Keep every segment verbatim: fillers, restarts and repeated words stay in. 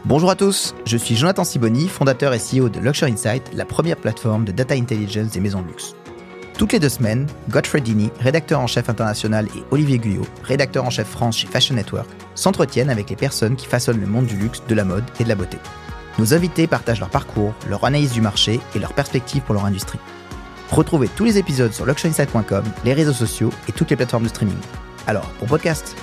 Bonjour à tous, je suis Jonathan Siboni, fondateur et C E O de Luxury Insight, la première plateforme de data intelligence des maisons de luxe. Toutes les deux semaines, Godfrey Dini, rédacteur en chef international, et Olivier Guyot, rédacteur en chef France chez Fashion Network, s'entretiennent avec les personnes qui façonnent le monde du luxe, de la mode et de la beauté. Nos invités partagent leur parcours, leur analyse du marché et leurs perspectives pour leur industrie. Retrouvez tous les épisodes sur luxury insight point com, les réseaux sociaux et toutes les plateformes de streaming. Alors, bon podcast.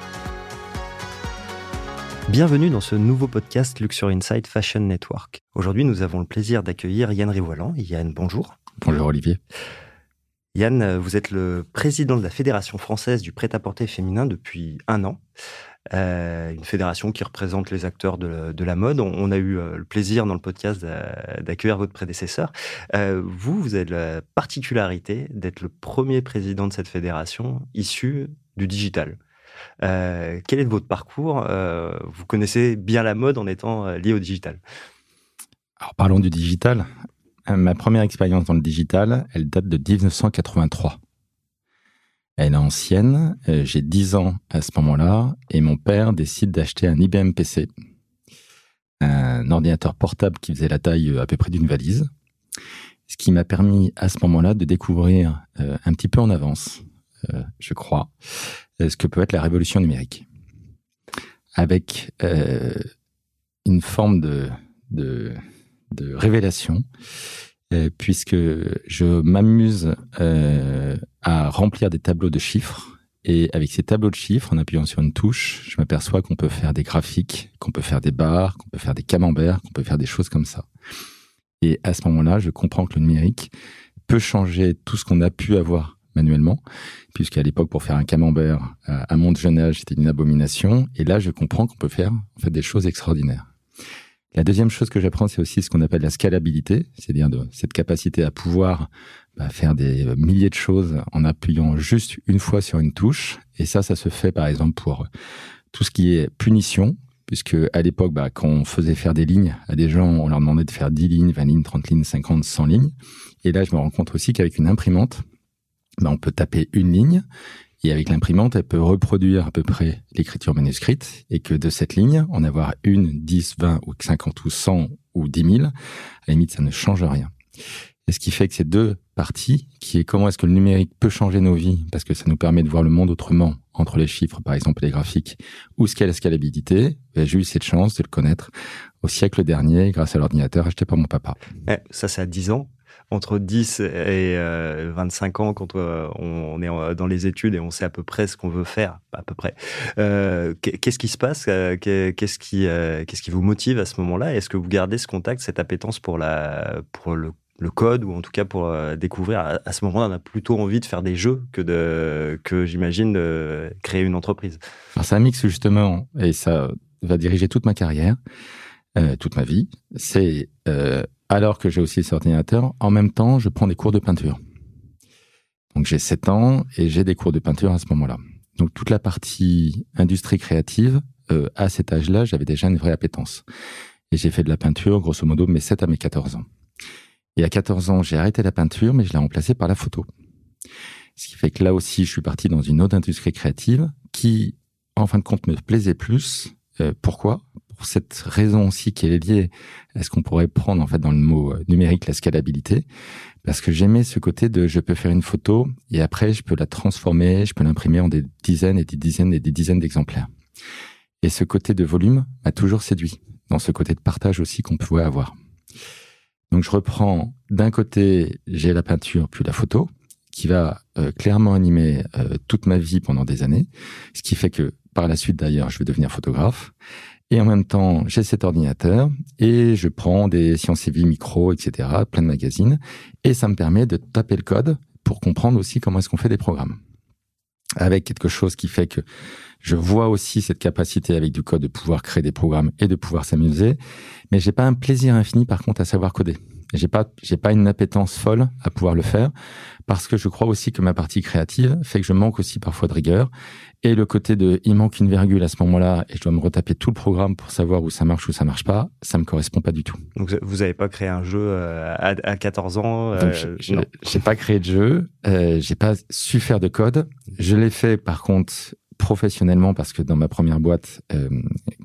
Bienvenue dans ce nouveau podcast Luxury Insight Fashion Network. Aujourd'hui, nous avons le plaisir d'accueillir Yann Rivoilan. Yann, bonjour. Bonjour Olivier. Yann, vous êtes le président de la Fédération française du prêt-à-porter féminin depuis un an. Euh, une fédération qui représente les acteurs de, de la mode. On, on a eu euh, le plaisir dans le podcast d'accueillir votre prédécesseur. Euh, vous, vous avez la particularité d'être le premier président de cette fédération issu du digital. Euh, quel est votre parcours ? euh, Vous connaissez bien la mode en étant euh, lié au digital. Alors parlons du digital. Ma première expérience dans le digital, elle date de dix-neuf cent quatre-vingt-trois. Elle est ancienne, j'ai dix ans à ce moment-là, et mon père décide d'acheter un I B M P C, un ordinateur portable qui faisait la taille à peu près d'une valise, ce qui m'a permis à ce moment-là de découvrir euh, un petit peu en avance, euh, je crois, ce que peut être la révolution numérique. Avec euh, une forme de, de, de révélation, euh, puisque je m'amuse euh, à remplir des tableaux de chiffres. Et avec ces tableaux de chiffres, en appuyant sur une touche, je m'aperçois qu'on peut faire des graphiques, qu'on peut faire des barres, qu'on peut faire des camemberts, qu'on peut faire des choses comme ça. Et à ce moment-là, je comprends que le numérique peut changer tout ce qu'on a pu avoir manuellement, puisqu'à l'époque, pour faire un camembert à mon jeune âge, c'était une abomination. Et là, je comprends qu'on peut faire en fait des choses extraordinaires. La deuxième chose que j'apprends, c'est aussi ce qu'on appelle la scalabilité, c'est-à-dire de cette capacité à pouvoir bah, faire des milliers de choses en appuyant juste une fois sur une touche. Et ça, ça se fait par exemple pour tout ce qui est punition, puisque à l'époque, bah, quand on faisait faire des lignes à des gens, on leur demandait de faire dix lignes, vingt lignes, trente lignes, cinquante, cent lignes. Et là, je me rends compte aussi qu'avec une imprimante, bah, on peut taper une ligne. Et avec l'imprimante, elle peut reproduire à peu près l'écriture manuscrite et que de cette ligne, en avoir une, dix, vingt ou cinquante ou cent ou dix mille, à la limite, ça ne change rien. Et ce qui fait que ces deux parties, qui est comment est-ce que le numérique peut changer nos vies, parce que ça nous permet de voir le monde autrement, entre les chiffres, par exemple, les graphiques, ou ce qu'est la scalabilité, ben, j'ai eu cette chance de le connaître au siècle dernier grâce à l'ordinateur acheté par mon papa. Eh, ça, c'est à dix ans. Entre dix et euh, vingt-cinq ans, quand euh, on, on est dans les études et on sait à peu près ce qu'on veut faire, à peu près. Euh, qu'est-ce qui se passe ? Qu'est-ce qui, euh, qu'est-ce qui vous motive à ce moment-là ? Est-ce que vous gardez ce contact, cette appétence pour, la, pour le, le code, ou en tout cas pour euh, découvrir ? À, à ce moment-là, on a plutôt envie de faire des jeux que, de, que j'imagine, de créer une entreprise. Alors, c'est un mix, justement, et ça va diriger toute ma carrière, euh, toute ma vie. C'est... Euh, alors que j'ai aussi cet ordinateur, en même temps, je prends des cours de peinture. Donc j'ai sept ans et j'ai des cours de peinture à ce moment-là. Donc toute la partie industrie créative, euh, à cet âge-là, j'avais déjà une vraie appétence. Et j'ai fait de la peinture, grosso modo, de mes sept à mes quatorze ans. Et à quatorze ans, j'ai arrêté la peinture, mais je l'ai remplacée par la photo. Ce qui fait que là aussi, je suis parti dans une autre industrie créative qui, en fin de compte, me plaisait plus. Euh, pourquoi ? Pour cette raison aussi qui est liée à ce qu'on pourrait prendre en fait dans le mot numérique, la scalabilité, parce que j'aimais ce côté de je peux faire une photo et après je peux la transformer, je peux l'imprimer en des dizaines et des dizaines et des dizaines d'exemplaires. Et ce côté de volume m'a toujours séduit, dans ce côté de partage aussi qu'on pouvait avoir. Donc je reprends, d'un côté j'ai la peinture puis la photo, qui va euh, clairement animer euh, toute ma vie pendant des années, ce qui fait que par la suite d'ailleurs je vais devenir photographe. Et en même temps, j'ai cet ordinateur et je prends des Sciences et Vie, Micro, et cetera, plein de magazines. Et ça me permet de taper le code pour comprendre aussi comment est-ce qu'on fait des programmes. Avec quelque chose qui fait que je vois aussi cette capacité avec du code de pouvoir créer des programmes et de pouvoir s'amuser. Mais j'ai pas un plaisir infini, par contre, à savoir coder. J'ai pas, j'ai pas une appétence folle à pouvoir le faire parce que je crois aussi que ma partie créative fait que je manque aussi parfois de rigueur. Et le côté de, il manque une virgule à ce moment-là et je dois me retaper tout le programme pour savoir où ça marche ou ça marche pas, ça me correspond pas du tout. Donc, vous avez pas créé un jeu à, à quatorze ans? Donc, euh, je, non. J'ai pas créé de jeu, euh, j'ai pas su faire de code. Je l'ai fait, par contre, professionnellement parce que dans ma première boîte, euh,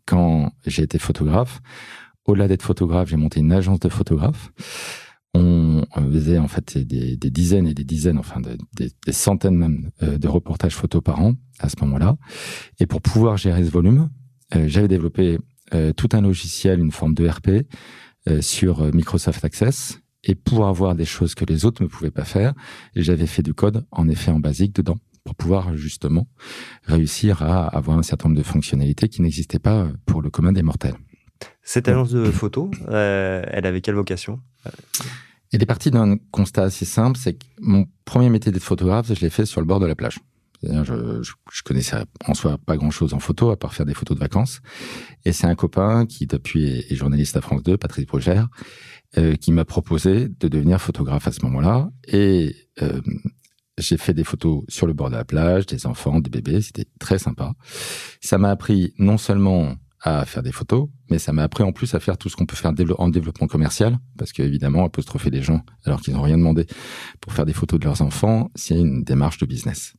quand j'ai été photographe, au-delà d'être photographe, j'ai monté une agence de photographes. On faisait en fait des, des dizaines et des dizaines, enfin de, des, des centaines même de reportages photos par an à ce moment-là. Et pour pouvoir gérer ce volume, euh, j'avais développé euh, tout un logiciel, une forme de E R P euh, sur Microsoft Access. Et pour avoir des choses que les autres ne pouvaient pas faire, j'avais fait du code en effet en basique dedans pour pouvoir justement réussir à avoir un certain nombre de fonctionnalités qui n'existaient pas pour le commun des mortels. Cette agence de photos, euh, elle avait quelle vocation ? Elle est partie d'un constat assez simple, c'est que mon premier métier d'être photographe, je l'ai fait sur le bord de la plage. C'est-à-dire, je, je, je connaissais en soi pas grand-chose en photo, à part faire des photos de vacances. Et c'est un copain qui, depuis, est journaliste à France deux, Patrice Brugère, euh, qui m'a proposé de devenir photographe à ce moment-là. Et euh, j'ai fait des photos sur le bord de la plage, des enfants, des bébés, c'était très sympa. Ça m'a appris non seulement à faire des photos, mais ça m'a appris en plus à faire tout ce qu'on peut faire en développement commercial, parce qu'évidemment, apostropher les gens alors qu'ils n'ont rien demandé pour faire des photos de leurs enfants, c'est une démarche de business.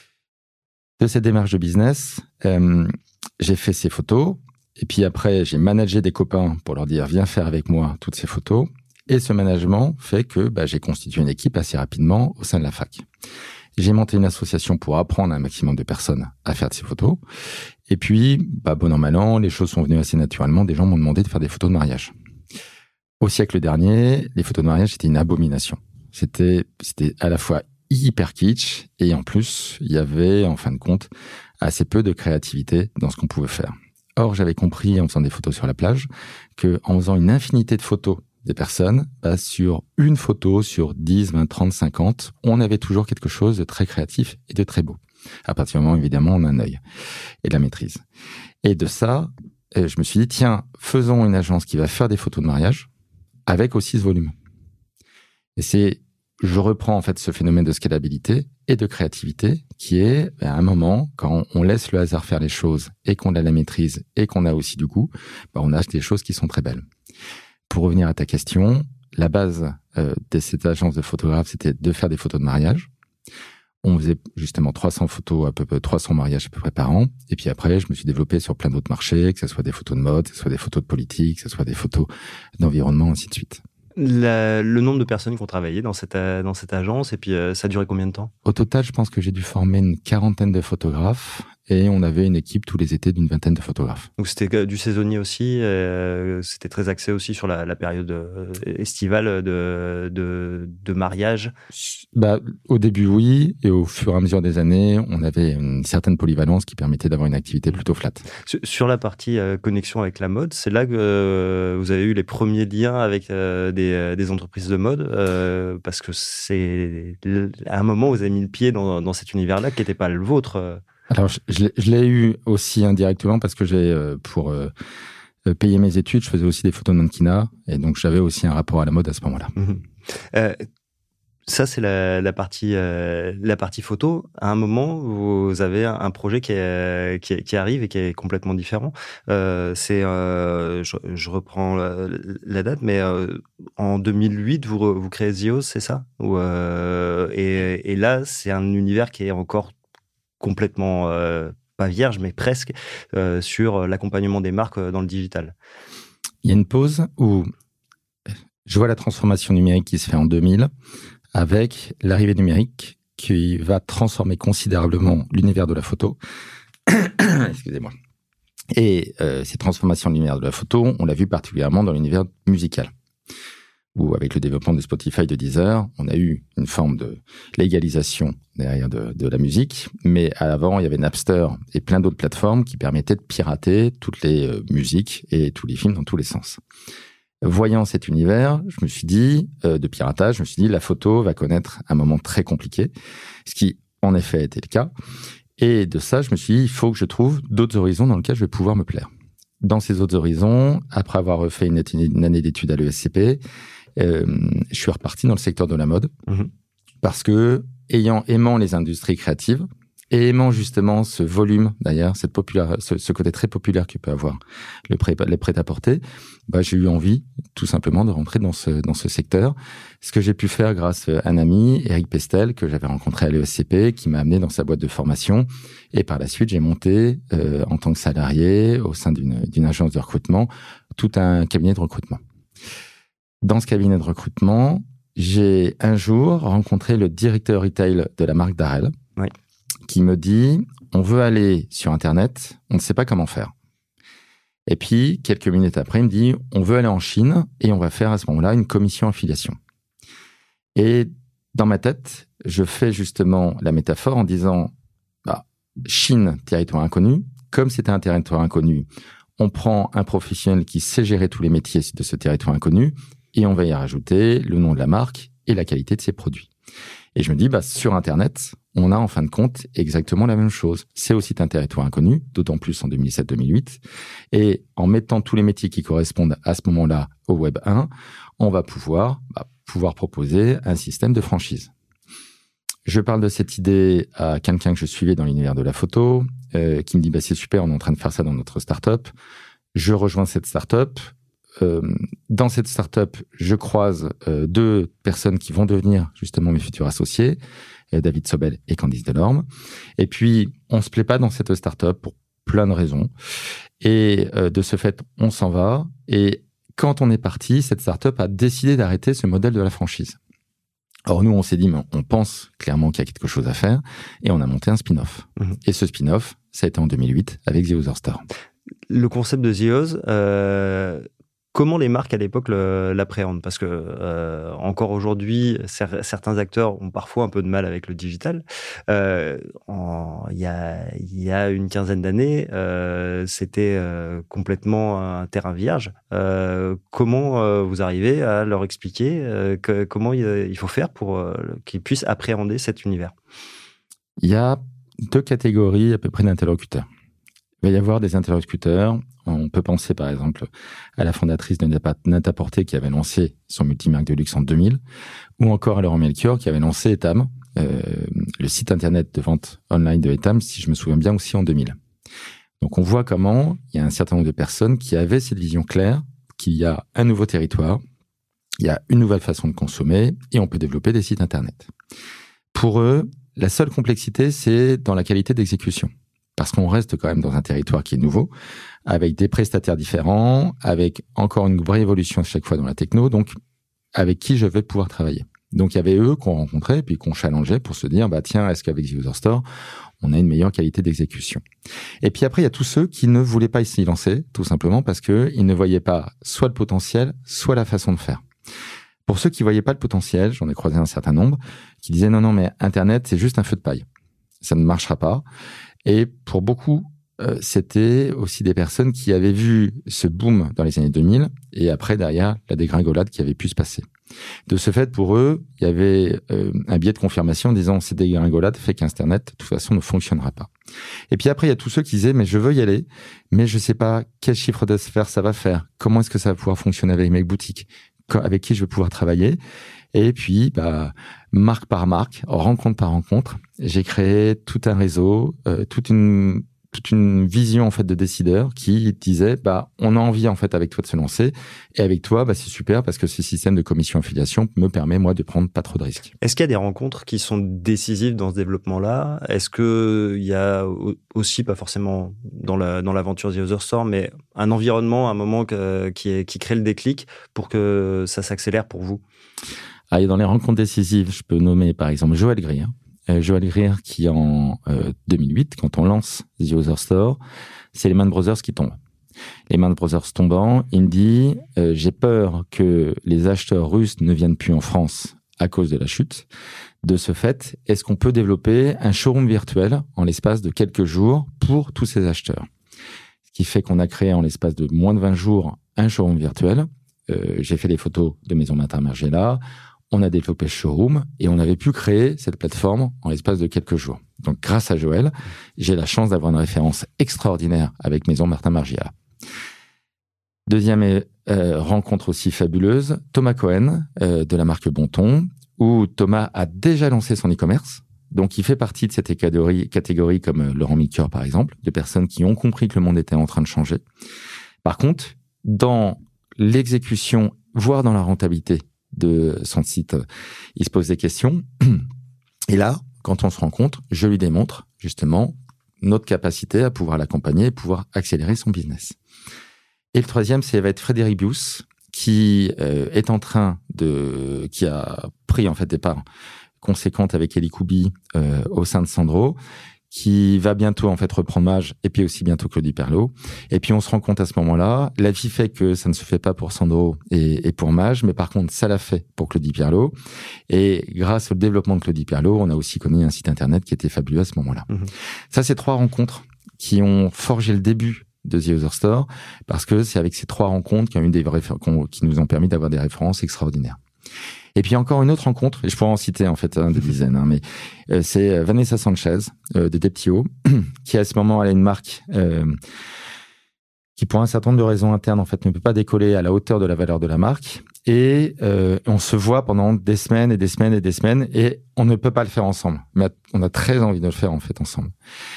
De cette démarche de business, euh, j'ai fait ces photos, et puis après, j'ai managé des copains pour leur dire « viens faire avec moi toutes ces photos », et ce management fait que bah, j'ai constitué une équipe assez rapidement au sein de la fac. J'ai monté une association pour apprendre à un maximum de personnes à faire de ces photos. Et puis, bah, bon an, mal an, les choses sont venues assez naturellement. Des gens m'ont demandé de faire des photos de mariage. Au siècle dernier, les photos de mariage, c'était une abomination. C'était, c'était à la fois hyper kitsch et en plus, il y avait, en fin de compte, assez peu de créativité dans ce qu'on pouvait faire. Or, j'avais compris en faisant des photos sur la plage que en faisant une infinité de photos des personnes, bah, sur une photo, sur dix, vingt, trente, cinquante, on avait toujours quelque chose de très créatif et de très beau. À partir du moment, évidemment, on a un œil et de la maîtrise. Et de ça, je me suis dit, tiens, faisons une agence qui va faire des photos de mariage avec aussi ce volume. Et c'est, je reprends en fait ce phénomène de scalabilité et de créativité qui est, à un moment, quand on laisse le hasard faire les choses et qu'on a la maîtrise et qu'on a aussi du goût, bah, on a des choses qui sont très belles. Pour revenir à ta question, la base euh, de cette agence de photographes, c'était de faire des photos de mariage. On faisait justement trois cents photos, à peu près trois cents mariages à peu près par an. Et puis après, je me suis développé sur plein d'autres marchés, que ce soit des photos de mode, que ce soit des photos de politique, que ce soit des photos d'environnement, ainsi de suite. La, le nombre de personnes qui ont travaillé dans cette, dans cette agence, et puis euh, ça a duré combien de temps ? Au total, je pense que j'ai dû former une quarantaine de photographes. Et on avait une équipe tous les étés d'une vingtaine de photographes. Donc c'était du saisonnier aussi, euh, c'était très axé aussi sur la, la période euh, estivale de, de, de mariage. Bah, au début, oui. Et au fur et à mesure des années, on avait une certaine polyvalence qui permettait d'avoir une activité plutôt flat. Sur, sur la partie euh, connexion avec la mode, c'est là que euh, vous avez eu les premiers liens avec euh, des, des entreprises de mode, euh, parce que c'est à un moment, vous avez mis le pied dans, dans cet univers-là qui n'était pas le vôtre. Alors, je, je, l'ai, je l'ai eu aussi indirectement parce que j'ai, euh, pour euh, payer mes études, je faisais aussi des photos de mannequinat et donc j'avais aussi un rapport à la mode à ce moment-là. Mmh. Euh, ça, c'est la, la, partie, euh, la partie photo. À un moment, vous avez un projet qui, est, qui, est, qui arrive et qui est complètement différent. Euh, c'est, euh, je, je reprends la, la date, mais euh, en deux mille huit, vous, vous créez Zios, c'est ça ? Ou, euh, et, et là, c'est un univers qui est encore complètement euh, pas vierge, mais presque, euh, sur l'accompagnement des marques dans le digital. Il y a une pause où je vois la transformation numérique qui se fait en deux mille, avec l'arrivée numérique qui va transformer considérablement l'univers de la photo. Excusez-moi. Et euh, ces transformations de l'univers de la photo, on l'a vu particulièrement dans l'univers musical, où avec le développement de Spotify, de Deezer, on a eu une forme de légalisation derrière de, de la musique. Mais avant, il y avait Napster et plein d'autres plateformes qui permettaient de pirater toutes les euh, musiques et tous les films dans tous les sens. Voyant cet univers, je me suis dit, euh, de piratage, je me suis dit, la photo va connaître un moment très compliqué, ce qui, en effet, était le cas. Et de ça, je me suis dit, il faut que je trouve d'autres horizons dans lesquels je vais pouvoir me plaire. Dans ces autres horizons, après avoir fait une, une année d'études à l'E S C P, Euh, je suis reparti dans le secteur de la mode, mmh. parce que, ayant, aimant les industries créatives, Et aimant justement ce volume, d'ailleurs, cette populaire, ce, ce côté très populaire que peut avoir le prêt, les prêt-à-porter, bah, j'ai eu envie, tout simplement, de rentrer dans ce, dans ce secteur. Ce que j'ai pu faire grâce à un ami, Eric Pestel, que j'avais rencontré à l'E S C P, qui m'a amené dans sa boîte de formation. Et par la suite, j'ai monté, euh, en tant que salarié, au sein d'une, d'une agence de recrutement, tout un cabinet de recrutement. Dans ce cabinet de recrutement, j'ai un jour rencontré le directeur retail de la marque Darel. Oui. Qui me dit, on veut aller sur Internet, on ne sait pas comment faire. Et puis, quelques minutes après, il me dit, on veut aller en Chine et on va faire à ce moment-là une commission affiliation. Et dans ma tête, je fais justement la métaphore en disant, bah, Chine, territoire inconnu, comme c'était un territoire inconnu, on prend un professionnel qui sait gérer tous les métiers de ce territoire inconnu et on va y rajouter le nom de la marque et la qualité de ses produits. Et je me dis, bah, sur Internet, on a en fin de compte exactement la même chose. C'est aussi un territoire inconnu, d'autant plus en deux mille sept deux mille huit. Et en mettant tous les métiers qui correspondent à ce moment-là au Web un, on va pouvoir, bah, pouvoir proposer un système de franchise. Je parle de cette idée à quelqu'un que je suivais dans l'univers de la photo, euh, qui me dit, bah, c'est super, on est en train de faire ça dans notre start-up. Je rejoins cette start-up. Euh, dans cette start-up, je croise euh, deux personnes qui vont devenir justement mes futurs associés, euh, David Sobel et Candice Delorme. Et puis, on se plaît pas dans cette start-up pour plein de raisons. Et euh, de ce fait, on s'en va. Et quand on est parti, cette start-up a décidé d'arrêter ce modèle de la franchise. Or, nous, on s'est dit, mais on pense clairement qu'il y a quelque chose à faire. Et on a monté un spin-off. Mmh. Et ce spin-off, ça a été en deux mille huit avec The Other Store. Le concept de The Oz, euh... comment les marques à l'époque le, l'appréhendent ? Parce que euh, encore aujourd'hui, cer- certains acteurs ont parfois un peu de mal avec le digital. Euh, en, il y a, il y a une quinzaine d'années, euh, c'était euh, complètement un terrain vierge. Euh, comment euh, vous arrivez à leur expliquer euh, que, comment il, il faut faire pour euh, qu'ils puissent appréhender cet univers ? Il y a deux catégories à peu près d'interlocuteurs. Il va y avoir des interlocuteurs. On peut penser par exemple à la fondatrice de Net-à-Porter qui avait lancé son multimarque de luxe en deux mille, ou encore à Laurent Melchior qui avait lancé Etam, euh, le site internet de vente online de Etam, si je me souviens bien, aussi en deux mille. Donc on voit comment il y a un certain nombre de personnes qui avaient cette vision claire qu'il y a un nouveau territoire, il y a une nouvelle façon de consommer et on peut développer des sites internet. Pour eux, la seule complexité, c'est dans la qualité d'exécution. Parce qu'on reste quand même dans un territoire qui est nouveau, avec des prestataires différents, avec encore une vraie évolution chaque fois dans la techno, donc avec qui je vais pouvoir travailler. Donc il y avait eux qu'on rencontrait, puis qu'on challengeait pour se dire, bah tiens, est-ce qu'avec The Other Store, on a une meilleure qualité d'exécution ? Et puis après, il y a tous ceux qui ne voulaient pas s'y lancer, tout simplement parce qu'ils ne voyaient pas soit le potentiel, soit la façon de faire. Pour ceux qui voyaient pas le potentiel, j'en ai croisé un certain nombre, qui disaient, non, non, mais Internet, c'est juste un feu de paille. Ça ne marchera pas. Et pour beaucoup, euh, c'était aussi des personnes qui avaient vu ce boom dans les années deux mille et après, derrière, la dégringolade qui avait pu se passer. De ce fait, pour eux, il y avait euh, un biais de confirmation en disant « cette dégringolade fait qu'Internet, de toute façon, ne fonctionnera pas ». Et puis après, il y a tous ceux qui disaient « mais je veux y aller, mais je ne sais pas quel chiffre d'affaires ça va faire, comment est-ce que ça va pouvoir fonctionner avec mes boutiques, avec qui je vais pouvoir travailler ». Et puis, bah, marque par marque, rencontre par rencontre, j'ai créé tout un réseau, euh, toute une toute une vision en fait de décideurs qui disaient, bah, on a envie en fait avec toi de se lancer, et avec toi, bah, c'est super parce que ce système de commission affiliation me permet moi de prendre pas trop de risques. Est-ce qu'il y a des rencontres qui sont décisives dans ce développement-là ? Est-ce que il y a aussi, pas forcément dans la dans l'aventure The Other Store, mais un environnement, un moment que, qui est qui crée le déclic pour que ça s'accélère pour vous ? Ah, et dans les rencontres décisives, je peux nommer par exemple Joël Greer. Euh, Joël Greer qui en euh, deux mille huit, quand on lance The Other Store, c'est Lehman Brothers qui tombe. Lehman Brothers tombant, il me dit euh, j'ai peur que les acheteurs russes ne viennent plus en France à cause de la chute. De ce fait, est-ce qu'on peut développer un showroom virtuel en l'espace de quelques jours pour tous ces acheteurs ? Ce qui fait qu'on a créé en l'espace de moins de vingt jours un showroom virtuel. Euh, j'ai fait des photos de Maison Martin Margiela. On a développé le showroom et on avait pu créer cette plateforme en l'espace de quelques jours. Donc, grâce à Joël, j'ai la chance d'avoir une référence extraordinaire avec Maison Martin Margiela. Deuxième euh, rencontre aussi fabuleuse, Thomas Cohen euh, de la marque Bonton, où Thomas a déjà lancé son e-commerce Donc, il fait partie de cette catégorie, catégorie comme Laurent Miqueur, par exemple, de personnes qui ont compris que le monde était en train de changer. Par contre, dans l'exécution, voire dans la rentabilité de son site, il se pose des questions. Et là, quand on se rencontre, je lui démontre justement notre capacité à pouvoir l'accompagner et pouvoir accélérer son business. Et le troisième, c'est va être Frédéric Bious, qui euh, est en train de, qui a pris en fait des parts conséquentes avec Eli Koubi euh, au sein de Sandro, qui va bientôt en fait reprendre Mage et puis aussi bientôt Claudie Pierlot. Et puis on se rend compte à ce moment-là, la vie fait que ça ne se fait pas pour Sandro et, et pour Mage, mais par contre ça l'a fait pour Claudie Pierlot. Et grâce au développement de Claudie Pierlot, on a aussi connu un site internet qui était fabuleux à ce moment-là. Mmh. Ça, c'est trois rencontres qui ont forgé le début de The Other Store, parce que c'est avec ces trois rencontres qui, ont eu des réfé- qui nous ont permis d'avoir des références extraordinaires. Et puis encore une autre rencontre, et je pourrais en citer en fait hein, des dizaines, hein, mais euh, c'est Vanessa Sanchez euh, de Deptio, qui à ce moment elle a une marque euh, qui pour un certain nombre de raisons internes en fait ne peut pas décoller à la hauteur de la valeur de la marque. Et euh, on se voit pendant des semaines et des semaines et des semaines, et on ne peut pas le faire ensemble. Mais on a très envie de le faire en fait ensemble.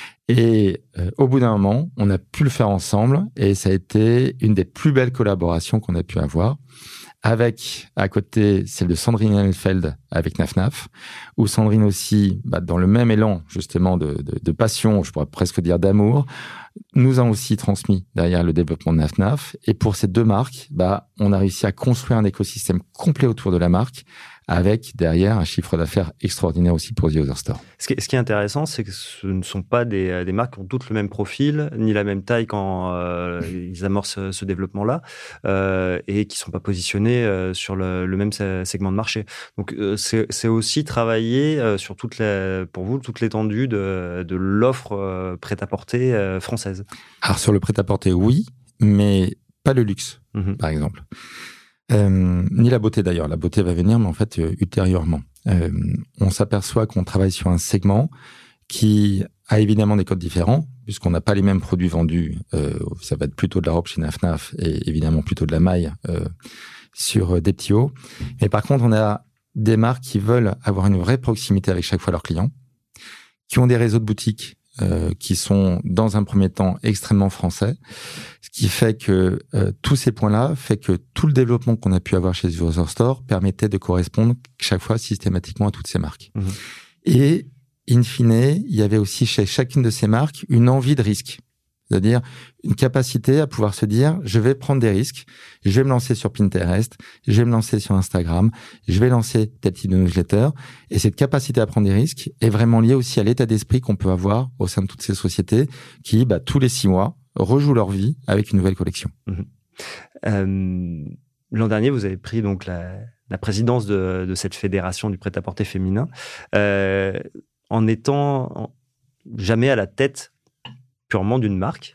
Et euh, au bout d'un moment, on a pu le faire ensemble, et ça a été une des plus belles collaborations qu'on a pu avoir, avec à côté celle de Sandrine Elfeld avec Naf Naf, où Sandrine aussi, bah, dans le même élan justement de, de, de passion, je pourrais presque dire d'amour, nous a aussi transmis derrière le développement de Naf Naf. Et pour ces deux marques, bah, on a réussi à construire un écosystème complet autour de la marque, avec derrière un chiffre d'affaires extraordinaire aussi pour The Other Store. Ce qui est, ce qui est intéressant, c'est que ce ne sont pas des, des marques qui ont toutes le même profil, ni la même taille quand euh, ils amorcent ce, ce développement-là, euh, et qui ne sont pas positionnés euh, sur le, le même segment de marché. Donc, euh, c'est, c'est aussi travailler euh, sur toute la, pour vous, toute l'étendue de, de l'offre euh, prêt-à-porter euh, française. Alors, sur le prêt-à-porter, oui, mais pas le luxe, mmh. par exemple. Euh, ni la beauté d'ailleurs. La beauté va venir, mais en fait, euh, ultérieurement. Euh, on s'aperçoit qu'on travaille sur un segment qui a évidemment des codes différents, puisqu'on n'a pas les mêmes produits vendus. Euh, ça va être plutôt de la robe chez Naf Naf et évidemment plutôt de la maille euh, sur euh, Deptio. Mais par contre, on a des marques qui veulent avoir une vraie proximité avec chaque fois leurs clients, qui ont des réseaux de boutiques Euh, qui sont dans un premier temps extrêmement français, ce qui fait que euh, tous ces points-là fait que tout le développement qu'on a pu avoir chez The Other Store permettait de correspondre chaque fois systématiquement à toutes ces marques. Mmh. Et in fine, il y avait aussi chez chacune de ces marques une envie de risque, c'est-à-dire une capacité à pouvoir se dire je vais prendre des risques, je vais me lancer sur Pinterest, je vais me lancer sur Instagram, je vais lancer tel type de newsletter. Et cette capacité à prendre des risques est vraiment liée aussi à l'état d'esprit qu'on peut avoir au sein de toutes ces sociétés qui, bah, tous les six mois, rejouent leur vie avec une nouvelle collection. Mmh. Euh, l'an dernier, vous avez pris donc la, la présidence de, de cette fédération du prêt-à-porter féminin, euh, en étant jamais à la tête purement d'une marque.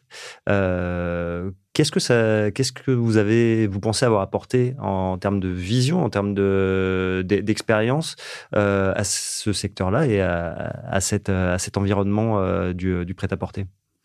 Euh, qu'est-ce que ça, qu'est-ce que vous avez, vous pensez avoir apporté en termes de vision, en termes de, d'expérience euh, à ce secteur-là et à, à, cette, à cet environnement euh, du, du prêt-à-porter?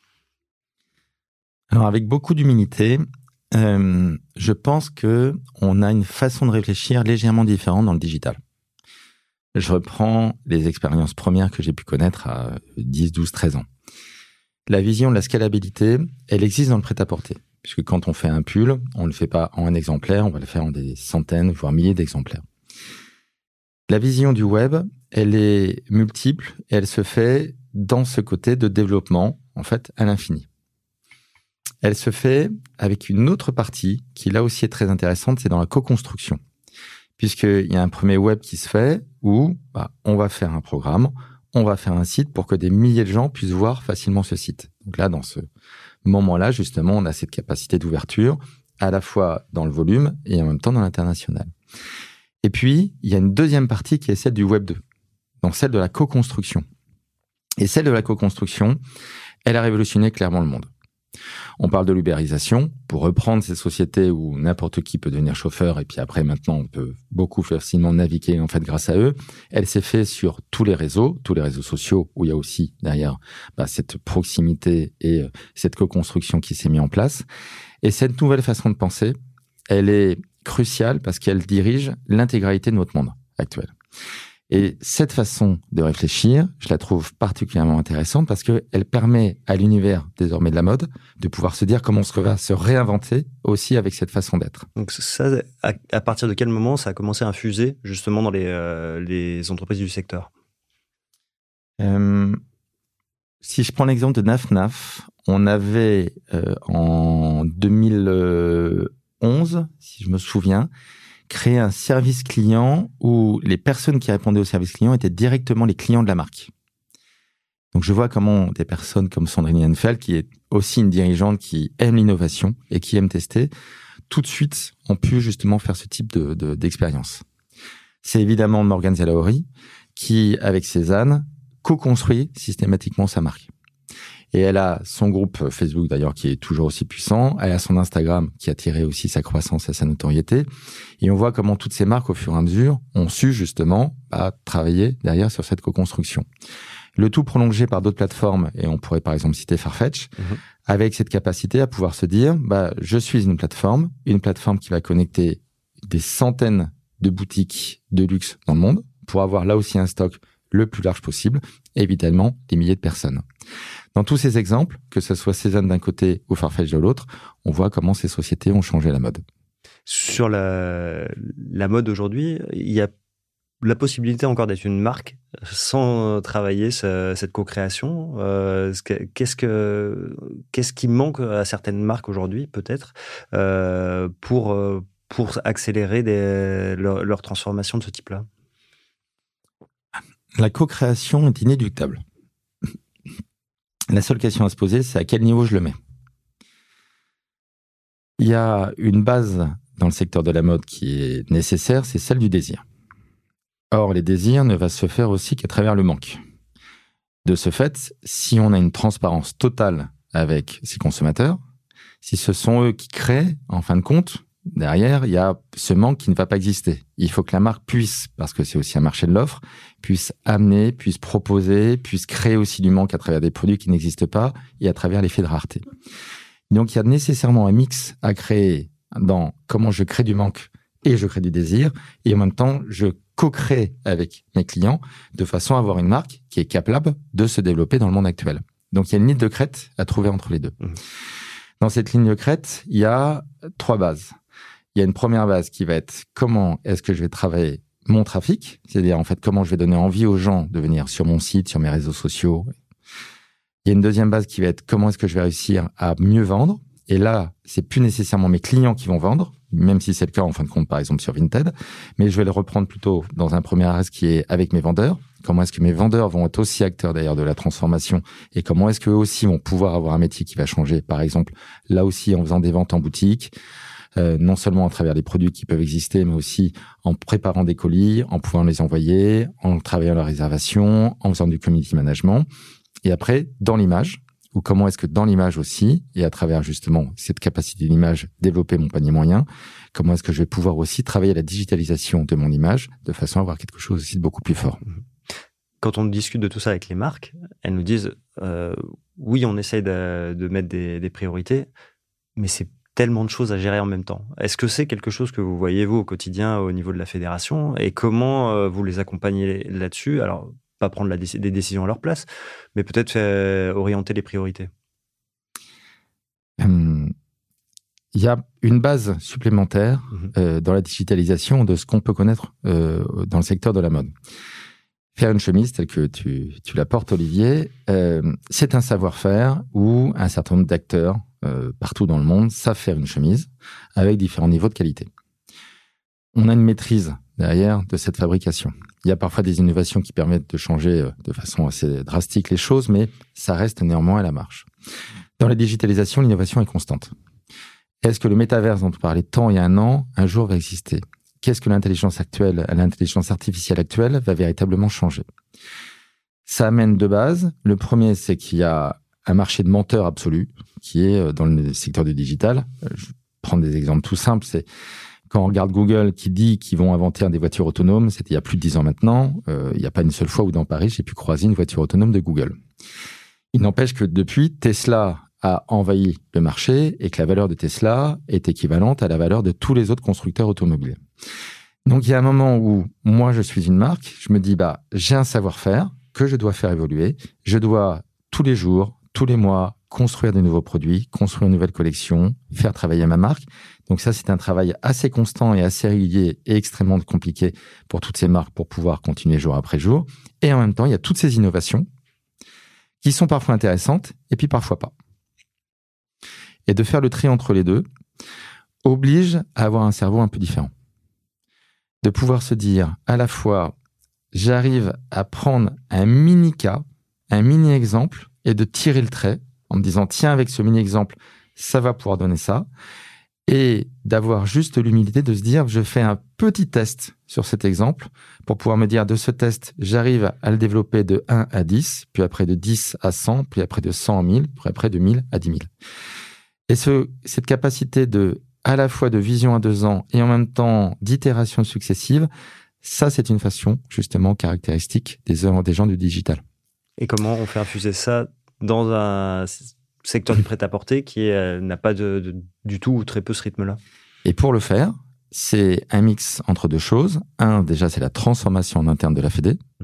Alors, avec beaucoup d'humilité, euh, je pense que on a une façon de réfléchir légèrement différente dans le digital. Je reprends les expériences premières que j'ai pu connaître à dix, douze, treize ans. La vision de la scalabilité, elle existe dans le prêt-à-porter. Puisque quand on fait un pull, on ne le fait pas en un exemplaire, on va le faire en des centaines, voire milliers d'exemplaires. La vision du web, elle est multiple et elle se fait dans ce côté de développement, en fait, à l'infini. Elle se fait avec une autre partie qui, là aussi, est très intéressante, c'est dans la co-construction. Puisqu'il y a un premier web qui se fait où bah, on va faire un programme, on va faire un site pour que des milliers de gens puissent voir facilement ce site. Donc là, dans ce moment-là, justement, on a cette capacité d'ouverture, à la fois dans le volume et en même temps dans l'international. Et puis, il y a une deuxième partie qui est celle du web deux, donc celle de la co-construction. Et celle de la co-construction, elle a révolutionné clairement le monde. On parle de l'ubérisation, pour reprendre ces sociétés où n'importe qui peut devenir chauffeur et puis après maintenant on peut beaucoup facilement naviguer en fait grâce à eux. Elle s'est faite sur tous les réseaux, tous les réseaux sociaux où il y a aussi derrière bah, cette proximité et euh, cette co-construction qui s'est mise en place. Et cette nouvelle façon de penser, elle est cruciale parce qu'elle dirige l'intégralité de notre monde actuel. Et cette façon de réfléchir, je la trouve particulièrement intéressante parce qu'elle permet à l'univers désormais de la mode de pouvoir se dire comment on va se réinventer aussi avec cette façon d'être. Donc ça, à, à partir de quel moment ça a commencé à infuser justement dans les, euh, les entreprises du secteur ? euh, Si je prends l'exemple de Naf Naf, on avait euh, en deux mille onze, si je me souviens, créé un service client où les personnes qui répondaient au service client étaient directement les clients de la marque. Donc je vois comment des personnes comme Sandrine Henfeld, qui est aussi une dirigeante qui aime l'innovation et qui aime tester, tout de suite ont pu justement faire ce type de, de, d'expérience. C'est évidemment Morgane Zalaori qui, avec Cézanne, co-construit systématiquement sa marque. Et elle a son groupe Facebook, d'ailleurs, qui est toujours aussi puissant. Elle a son Instagram, qui a tiré aussi sa croissance et sa notoriété. Et on voit comment toutes ces marques, au fur et à mesure, ont su, justement, bah, travailler derrière sur cette co-construction. Le tout prolongé par d'autres plateformes, et on pourrait par exemple citer Farfetch, mmh. avec cette capacité à pouvoir se dire, bah, je suis une plateforme, une plateforme qui va connecter des centaines de boutiques de luxe dans le monde, pour avoir là aussi un stock le plus large possible, et évidemment des milliers de personnes. Dans tous ces exemples, que ce soit Cézanne d'un côté ou Farfetch de l'autre, on voit comment ces sociétés ont changé la mode. Sur la, la mode aujourd'hui, il y a la possibilité encore d'être une marque sans travailler ce, cette co-création. Euh, qu'est-ce, que, qu'est-ce qui manque à certaines marques aujourd'hui, peut-être, euh, pour, pour accélérer des, leur, leur transformation de ce type-là ? La co-création est inéluctable. La seule question à se poser, c'est à quel niveau je le mets. Il y a une base dans le secteur de la mode qui est nécessaire, c'est celle du désir. Or, les désirs ne va se faire aussi qu'à travers le manque. De ce fait, si on a une transparence totale avec ses consommateurs, si ce sont eux qui créent, en fin de compte, derrière, il y a ce manque qui ne va pas exister. Il faut que la marque puisse, parce que c'est aussi un marché de l'offre, puisse amener, puisse proposer, puisse créer aussi du manque à travers des produits qui n'existent pas et à travers l'effet de rareté. Donc, il y a nécessairement un mix à créer dans comment je crée du manque et je crée du désir, et en même temps, je co-crée avec mes clients de façon à avoir une marque qui est capable de se développer dans le monde actuel. Donc, il y a une ligne de crête à trouver entre les deux. Mmh. Dans cette ligne de crête, il y a trois bases. Il y a une première base qui va être comment est-ce que je vais travailler mon trafic, c'est-à-dire en fait comment je vais donner envie aux gens de venir sur mon site, sur mes réseaux sociaux. Il y a une deuxième base qui va être comment est-ce que je vais réussir à mieux vendre. Et là, c'est plus nécessairement mes clients qui vont vendre, même si c'est le cas en fin de compte, par exemple sur Vinted, mais je vais le reprendre plutôt dans un premier axe qui est avec mes vendeurs. Comment est-ce que mes vendeurs vont être aussi acteurs d'ailleurs de la transformation et comment est-ce qu'eux aussi vont pouvoir avoir un métier qui va changer, par exemple, là aussi en faisant des ventes en boutique, Euh, non seulement à travers les produits qui peuvent exister, mais aussi en préparant des colis, en pouvant les envoyer, en travaillant la réservation, en faisant du community management. Et après, dans l'image, ou comment est-ce que dans l'image aussi, et à travers justement cette capacité d'image, développer mon panier moyen, comment est-ce que je vais pouvoir aussi travailler la digitalisation de mon image de façon à avoir quelque chose aussi de beaucoup plus fort. Quand on discute de tout ça avec les marques, elles nous disent euh, oui, on essaye de, de mettre des, des priorités, mais c'est tellement de choses à gérer en même temps. Est-ce que c'est quelque chose que vous voyez, vous, au quotidien, au niveau de la fédération, et comment euh, vous les accompagnez là-dessus ? Alors, pas prendre la déc- des décisions à leur place, mais peut-être euh, orienter les priorités. Hum, il y a une base supplémentaire mmh. euh, dans la digitalisation de ce qu'on peut connaître euh, dans le secteur de la mode. Faire une chemise telle que tu, tu la portes, Olivier, euh, c'est un savoir-faire où un certain nombre d'acteurs euh, partout dans le monde savent faire une chemise avec différents niveaux de qualité. On a une maîtrise derrière de cette fabrication. Il y a parfois des innovations qui permettent de changer de façon assez drastique les choses, mais ça reste néanmoins à la marche. Dans la digitalisation, l'innovation est constante. Est-ce que le métaverse dont on parlait tant il y a un an, un jour va exister ? Qu'est-ce que l'intelligence actuelle, l'intelligence artificielle actuelle va véritablement changer ? Ça amène deux bases. Le premier, c'est qu'il y a un marché de menteurs absolu qui est dans le secteur du digital. Je vais prendre des exemples tout simples. C'est quand on regarde Google qui dit qu'ils vont inventer des voitures autonomes, c'était il y a plus de dix ans maintenant. Euh, il n'y a pas une seule fois où dans Paris, j'ai pu croiser une voiture autonome de Google. Il n'empêche que depuis, Tesla a envahi le marché et que la valeur de Tesla est équivalente à la valeur de tous les autres constructeurs automobiles. Donc, il y a un moment où moi, je suis une marque, je me dis, bah, j'ai un savoir-faire que je dois faire évoluer. Je dois tous les jours, tous les mois, construire de nouveaux produits, construire une nouvelle collection, faire travailler ma marque. Donc ça, c'est un travail assez constant et assez régulier et extrêmement compliqué pour toutes ces marques pour pouvoir continuer jour après jour. Et en même temps, il y a toutes ces innovations qui sont parfois intéressantes et puis parfois pas. Et de faire le tri entre les deux oblige à avoir un cerveau un peu différent. De pouvoir se dire à la fois, j'arrive à prendre un mini cas, un mini exemple et de tirer le trait en me disant, tiens, avec ce mini exemple, ça va pouvoir donner ça. Et d'avoir juste l'humilité de se dire, je fais un petit test sur cet exemple pour pouvoir me dire, de ce test, j'arrive à le développer de un à dix, puis après de dix à cent, puis après de cent à mille, puis après de mille à dix mille. Et ce, cette capacité de, à la fois de vision à deux ans et en même temps d'itération successive, ça, c'est une façon justement caractéristique des, des gens du digital. Et comment on fait infuser ça dans un secteur du prêt-à-porter qui euh, n'a pas de, de, du tout ou très peu ce rythme-là? Et pour le faire, c'est un mix entre deux choses. Un, déjà, c'est la transformation en interne de la Fédé, mmh.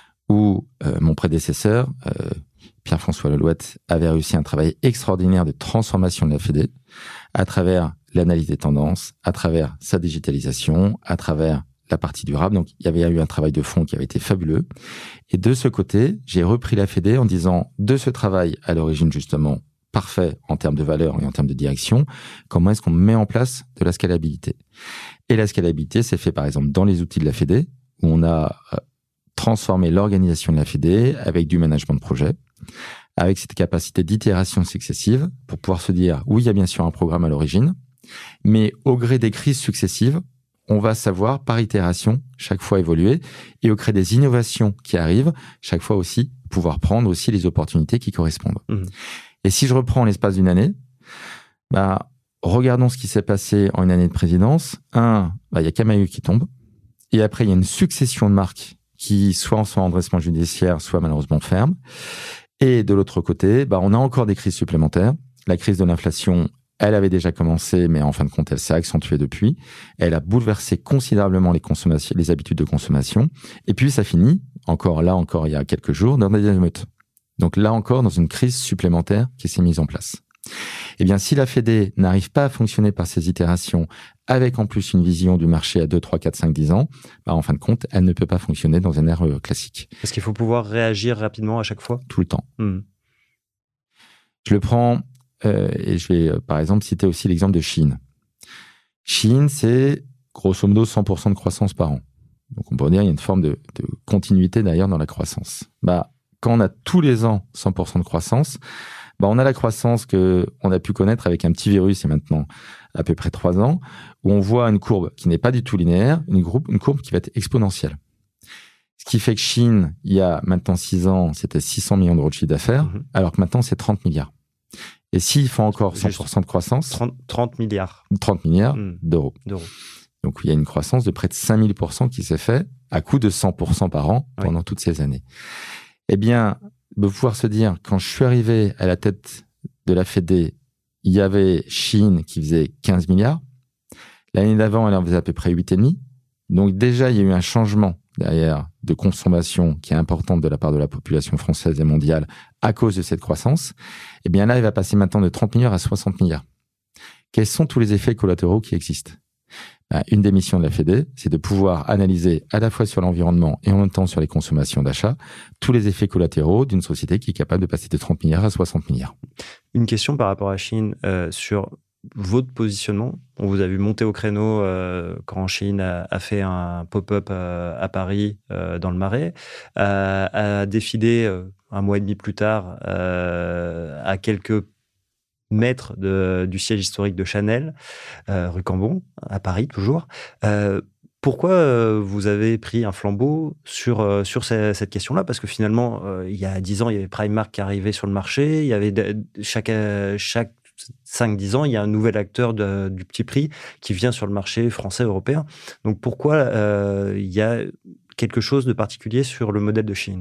où euh, mon prédécesseur, euh, Pierre-François Lelouette, avait réussi un travail extraordinaire de transformation de la Fédé à travers l'analyse des tendances, à travers sa digitalisation, à travers la partie durable. Donc, il y avait eu un travail de fond qui avait été fabuleux. Et de ce côté, j'ai repris la Fédé en disant, de ce travail à l'origine, justement, parfait en termes de valeur et en termes de direction, comment est-ce qu'on met en place de la scalabilité? Et la scalabilité, c'est fait, par exemple, dans les outils de la Fédé, où on a euh, transformé l'organisation de la Fédé avec du management de projet, avec cette capacité d'itération successive pour pouvoir se dire, oui, il y a bien sûr un programme à l'origine, mais au gré des crises successives, on va savoir par itération chaque fois évoluer et au gré des innovations qui arrivent, chaque fois aussi pouvoir prendre aussi les opportunités qui correspondent. Mmh. Et si je reprends l'espace d'une année, bah, regardons ce qui s'est passé en une année de présidence. Un, bah, il y a Camaïeu qui tombe. Et après, il y a une succession de marques qui soit sont en redressement judiciaire, soit malheureusement ferment. Et de l'autre côté, bah, on a encore des crises supplémentaires. La crise de l'inflation, elle avait déjà commencé, mais en fin de compte, elle s'est accentuée depuis. Elle a bouleversé considérablement les consommations, les habitudes de consommation. Et puis, ça finit, encore là, encore il y a quelques jours, dans des émeutes. Donc là encore, dans une crise supplémentaire qui s'est mise en place. Eh bien, si la Fédé n'arrive pas à fonctionner par ces itérations, avec en plus une vision du marché à deux, trois, quatre, cinq, dix ans, bah, en fin de compte, elle ne peut pas fonctionner dans un ère classique. Parce qu'il faut pouvoir réagir rapidement à chaque fois? Tout le temps. Mmh. Je le prends, euh, et je vais, euh, par exemple, citer aussi l'exemple de Chine. Chine, c'est grosso modo cent pour cent de croissance par an. Donc, on peut dire qu'il y a une forme de, de continuité d'ailleurs dans la croissance. Bah, quand on a tous les ans cent pour cent de croissance, bah on a la croissance que on a pu connaître avec un petit virus il y a maintenant à peu près trois ans, où on voit une courbe qui n'est pas du tout linéaire, une, courbe, une courbe qui va être exponentielle. Ce qui fait que Chine, il y a maintenant six ans, c'était six cents millions d'euros de chiffre d'affaires, mmh. alors que maintenant c'est trente milliards. Et s'ils font encore cent pour cent de croissance... trente, trente milliards. trente milliards mmh. d'euros. d'euros. Donc il y a une croissance de près de cinq mille pour cent qui s'est fait à coût de cent pour cent par an pendant oui. toutes ces années. Eh bien, de pouvoir se dire, quand je suis arrivé à la tête de la Fédé, il y avait Chine qui faisait quinze milliards. L'année d'avant, elle en faisait à peu près huit virgule cinq. Donc déjà, il y a eu un changement derrière de consommation qui est importante de la part de la population française et mondiale à cause de cette croissance. Eh bien là, elle va passer maintenant de trente milliards à soixante milliards. Quels sont tous les effets collatéraux qui existent ? Une des missions de la Fédé, c'est de pouvoir analyser à la fois sur l'environnement et en même temps sur les consommations d'achat, tous les effets collatéraux d'une société qui est capable de passer de trente milliards à soixante milliards. Une question par rapport à Chine, euh, sur votre positionnement. On vous a vu monter au créneau euh, quand Chine a, a fait un pop-up euh, à Paris, euh, dans le Marais, euh, a défilé euh, un mois et demi plus tard euh, à quelques maître de, du siège historique de Chanel, euh, rue Cambon, à Paris toujours. Euh, pourquoi euh, vous avez pris un flambeau sur, euh, sur cette, cette question-là ? Parce que finalement, euh, il y a dix ans, il y avait Primark qui arrivait sur le marché. Il y avait de, chaque, chaque cinq dix ans, il y a un nouvel acteur de, du petit prix qui vient sur le marché français, européen. Donc pourquoi euh, il y a quelque chose de particulier sur le modèle de Chine ?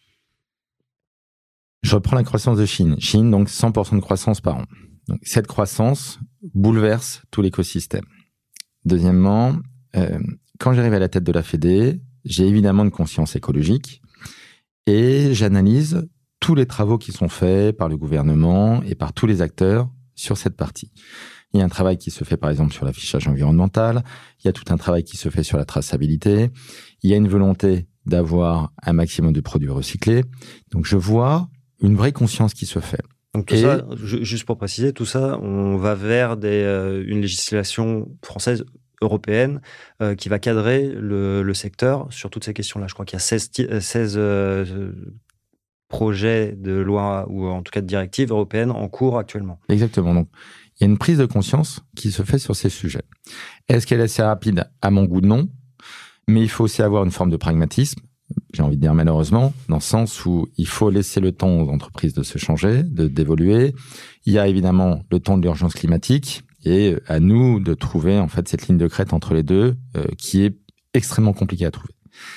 Je reprends la croissance de Chine. Chine, donc cent pour cent de croissance par an. Donc, cette croissance bouleverse tout l'écosystème. Deuxièmement, euh, quand j'arrive à la tête de la Fédé, j'ai évidemment une conscience écologique et j'analyse tous les travaux qui sont faits par le gouvernement et par tous les acteurs sur cette partie. Il y a un travail qui se fait par exemple sur l'affichage environnemental, il y a tout un travail qui se fait sur la traçabilité, il y a une volonté d'avoir un maximum de produits recyclés. Donc je vois une vraie conscience qui se fait. Donc tout et... ça, juste pour préciser, tout ça, on va vers des, euh, une législation française européenne euh, qui va cadrer le, le secteur sur toutes ces questions-là. Je crois qu'il y a seize, seize euh, projets de loi ou en tout cas de directives européennes en cours actuellement. Exactement. Donc, il y a une prise de conscience qui se fait sur ces sujets. Est-ce qu'elle est assez rapide? À mon goût, non. Mais il faut aussi avoir une forme de pragmatisme, j'ai envie de dire malheureusement, dans le sens où il faut laisser le temps aux entreprises de se changer, de d'évoluer. Il y a évidemment le temps de l'urgence climatique. Et à nous de trouver en fait cette ligne de crête entre les deux, euh, qui est extrêmement compliquée à trouver.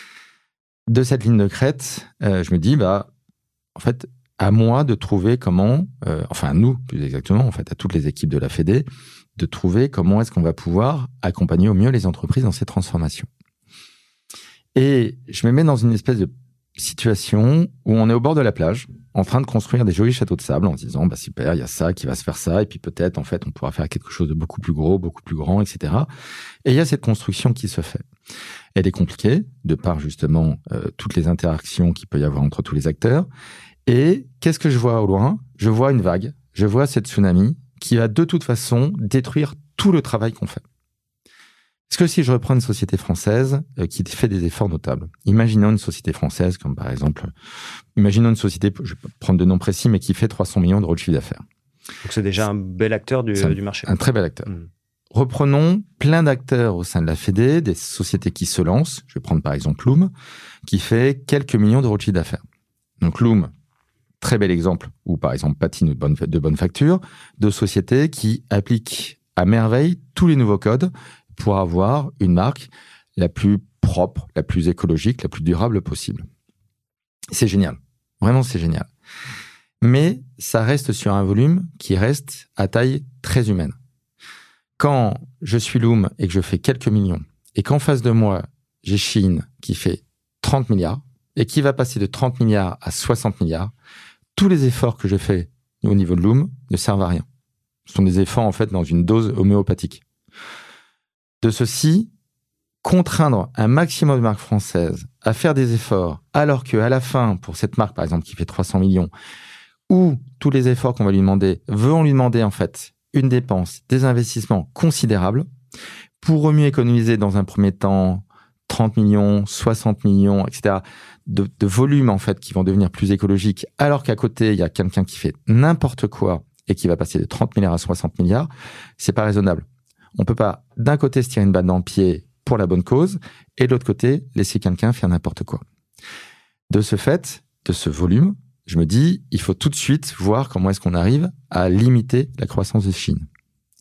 De cette ligne de crête, euh, je me dis bah en fait à moi de trouver comment, euh, enfin à nous plus exactement, en fait à toutes les équipes de la Fédé, de trouver comment est-ce qu'on va pouvoir accompagner au mieux les entreprises dans ces transformations. Et je me mets dans une espèce de situation où on est au bord de la plage, en train de construire des jolis châteaux de sable en se disant, bah super, il y a ça qui va se faire ça, et puis peut-être, en fait, on pourra faire quelque chose de beaucoup plus gros, beaucoup plus grand, et cetera. Et il y a cette construction qui se fait. Elle est compliquée, de par justement euh, toutes les interactions qu'il peut y avoir entre tous les acteurs. Et qu'est-ce que je vois au loin? Je vois une vague, je vois cette tsunami qui va de toute façon détruire tout le travail qu'on fait. Parce que si je reprends une société française euh, qui fait des efforts notables, imaginons une société française comme par exemple, imaginons une société, je vais prendre de noms précis, mais qui fait trois cents millions d'euros de chiffre d'affaires. Donc c'est déjà un bel acteur du, un, du marché. Un très bel acteur. Mmh. Reprenons plein d'acteurs au sein de la Fédé, des sociétés qui se lancent. Je vais prendre par exemple Loom, qui fait quelques millions d'euros de chiffre d'affaires. Donc Loom, très bel exemple, ou par exemple Patine de bonne, de bonne facture, de sociétés qui appliquent à merveille tous les nouveaux codes pour avoir une marque la plus propre, la plus écologique, la plus durable possible. C'est génial. Vraiment, c'est génial. Mais ça reste sur un volume qui reste à taille très humaine. Quand je suis Loom et que je fais quelques millions, et qu'en face de moi, j'ai Shein qui fait trente milliards, et qui va passer de trente milliards à soixante milliards, tous les efforts que je fais au niveau de Loom ne servent à rien. Ce sont des efforts, en fait, dans une dose homéopathique. De ceci, contraindre un maximum de marques françaises à faire des efforts, alors qu'à la fin, pour cette marque, par exemple, qui fait trois cents millions, où tous les efforts qu'on va lui demander, vont lui demander, en fait, une dépense, des investissements considérables, pour au mieux économiser dans un premier temps trente millions, soixante millions, et cetera, de, de volumes, en fait, qui vont devenir plus écologiques, alors qu'à côté, il y a quelqu'un qui fait n'importe quoi et qui va passer de trente milliards à soixante milliards, c'est pas raisonnable. On peut pas, d'un côté, se tirer une balle dans le pied pour la bonne cause, et de l'autre côté, laisser quelqu'un faire n'importe quoi. De ce fait, de ce volume, je me dis, il faut tout de suite voir comment est-ce qu'on arrive à limiter la croissance de Chine.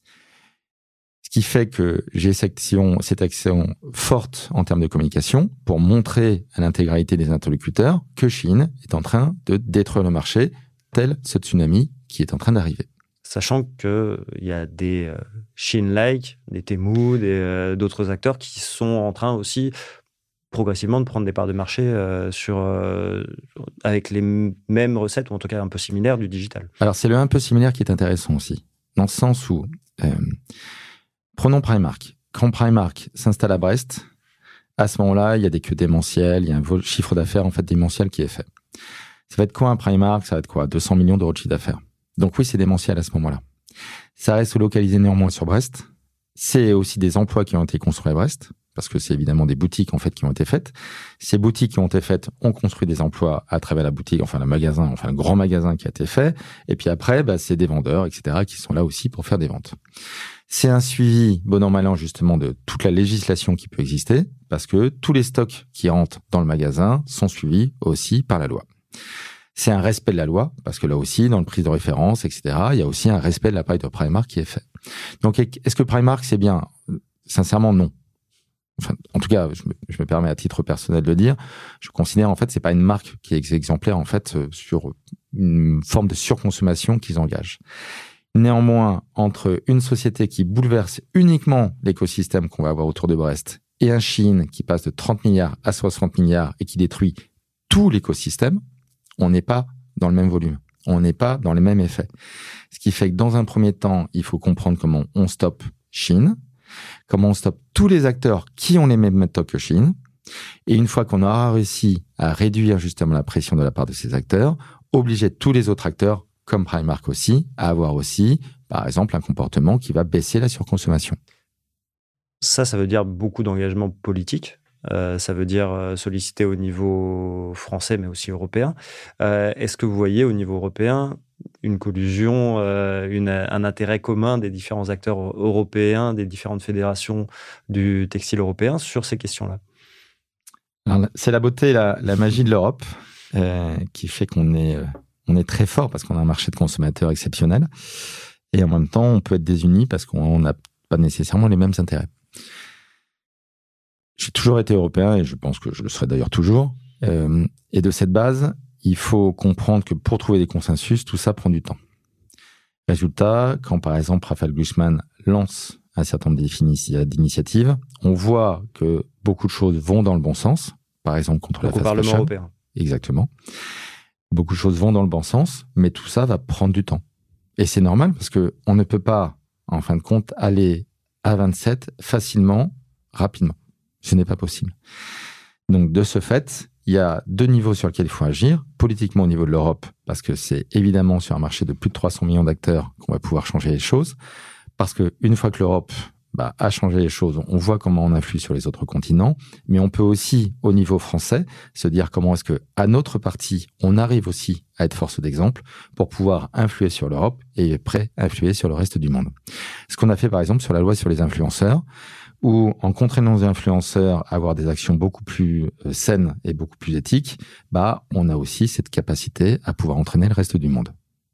Ce qui fait que j'ai cette action, cette action forte en termes de communication pour montrer à l'intégralité des interlocuteurs que Chine est en train de détruire le marché, tel ce tsunami qui est en train d'arriver. Sachant qu'il y a des euh, Shein-like, des Temu, des, euh, d'autres acteurs qui sont en train aussi progressivement de prendre des parts de marché euh, sur, euh, avec les m- mêmes recettes, ou en tout cas un peu similaires du digital. Alors c'est le un peu similaire qui est intéressant aussi, dans le sens où, euh, prenons Primark. Quand Primark s'installe à Brest, à ce moment-là, il y a des queues démentielles, il y a un vol- chiffre d'affaires en fait démentiel qui est fait. Ça va être quoi un Primark? Ça va être quoi? deux cents millions d'euros de chiffre d'affaires. Donc oui, c'est démentiel à ce moment-là. Ça reste localisé néanmoins sur Brest. C'est aussi des emplois qui ont été construits à Brest, parce que c'est évidemment des boutiques en fait qui ont été faites. Ces boutiques qui ont été faites ont construit des emplois à travers la boutique, enfin le magasin, enfin le grand magasin qui a été fait. Et puis après, bah, c'est des vendeurs, et cetera, qui sont là aussi pour faire des ventes. C'est un suivi, bon an mal an, justement, de toute la législation qui peut exister, parce que tous les stocks qui rentrent dans le magasin sont suivis aussi par la loi. C'est un respect de la loi, parce que là aussi, dans le prise de référence, et cetera, il y a aussi un respect de la paille de Primark qui est fait. Donc, est-ce que Primark, c'est bien? Sincèrement, non. Enfin, en tout cas, je me, je me permets à titre personnel de le dire, je considère, en fait, c'est pas une marque qui est exemplaire, en fait, sur une forme de surconsommation qu'ils engagent. Néanmoins, entre une société qui bouleverse uniquement l'écosystème qu'on va avoir autour de Brest et un Chine qui passe de trente milliards à soixante milliards et qui détruit tout l'écosystème, on n'est pas dans le même volume. On n'est pas dans les mêmes effets. Ce qui fait que dans un premier temps, il faut comprendre comment on stoppe Chine, comment on stoppe tous les acteurs qui ont les mêmes méthodes que Chine. Et une fois qu'on aura réussi à réduire justement la pression de la part de ces acteurs, obliger tous les autres acteurs, comme Primark aussi, à avoir aussi, par exemple, un comportement qui va baisser la surconsommation. Ça, ça veut dire beaucoup d'engagement politique. Euh, ça veut dire solliciter au niveau français, mais aussi européen. Euh, est-ce que vous voyez au niveau européen une collusion, euh, une, un intérêt commun des différents acteurs européens, des différentes fédérations du textile européen sur ces questions-là? Alors, c'est la beauté et la, la magie de l'Europe euh, qui fait qu'on est, euh, on est très fort parce qu'on a un marché de consommateurs exceptionnel. Et en même temps, on peut être désunis parce qu'on n'a pas nécessairement les mêmes intérêts. J'ai toujours été européen et je pense que je le serai d'ailleurs toujours. Euh, et de cette base, il faut comprendre que pour trouver des consensus, tout ça prend du temps. Résultat, quand par exemple Raphaël Glucksmann lance un certain nombre d'initiatives, on voit que beaucoup de choses vont dans le bon sens. Par exemple, contre Donc la au fast Parlement fashion. européen. Exactement. Beaucoup de choses vont dans le bon sens, mais tout ça va prendre du temps. Et c'est normal parce que on ne peut pas, en fin de compte, aller à vingt-sept facilement, rapidement. Ce n'est pas possible. Donc, de ce fait, il y a deux niveaux sur lesquels il faut agir. Politiquement, au niveau de l'Europe, parce que c'est évidemment sur un marché de plus de trois cents millions d'acteurs qu'on va pouvoir changer les choses. Parce que une fois que l'Europe bah, a changé les choses, on voit comment on influe sur les autres continents. Mais on peut aussi, au niveau français, se dire comment est-ce que, à notre parti, on arrive aussi à être force d'exemple pour pouvoir influer sur l'Europe et prêt à influer sur le reste du monde. Ce qu'on a fait, par exemple, sur la loi sur les influenceurs, où en contraignant les influenceurs à avoir des actions beaucoup plus euh, saines et beaucoup plus éthiques, bah, on a aussi cette capacité à pouvoir entraîner le reste du monde.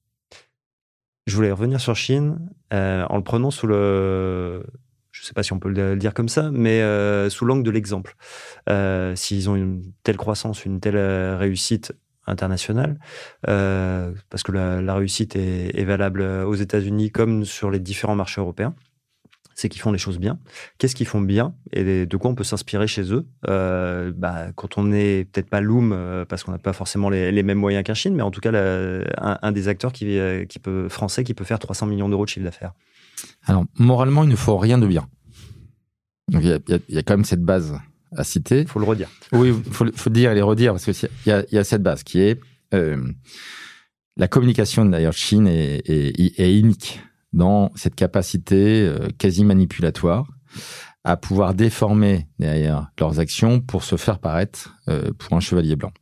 Je voulais revenir sur Chine euh, en le prenant sous le... Je ne sais pas si on peut le dire comme ça, mais euh, sous l'angle de l'exemple. Euh, s'ils ont une telle croissance, une telle réussite internationale, euh, parce que la, la réussite est, est valable aux États-Unis comme sur les différents marchés européens, c'est qu'ils font les choses bien. Qu'est-ce qu'ils font bien et de quoi on peut s'inspirer chez eux euh, bah, quand on n'est peut-être pas Loom, euh, parce qu'on n'a pas forcément les, les mêmes moyens qu'un Chine, mais en tout cas la, un, un des acteurs qui, qui peut, français qui peut faire trois cents millions d'euros de chiffre d'affaires. Alors, moralement, il ne faut rien de bien. Donc, il y a, il y a, il y a quand même cette base à citer. Il faut le redire. Oui, il faut, faut le dire et les redire, parce qu'il y a, il y a cette base qui est... Euh, la communication, d'ailleurs, de Chine est, est, est unique dans cette capacité euh, quasi manipulatoire à pouvoir déformer derrière leurs actions pour se faire paraître euh, pour un chevalier blanc.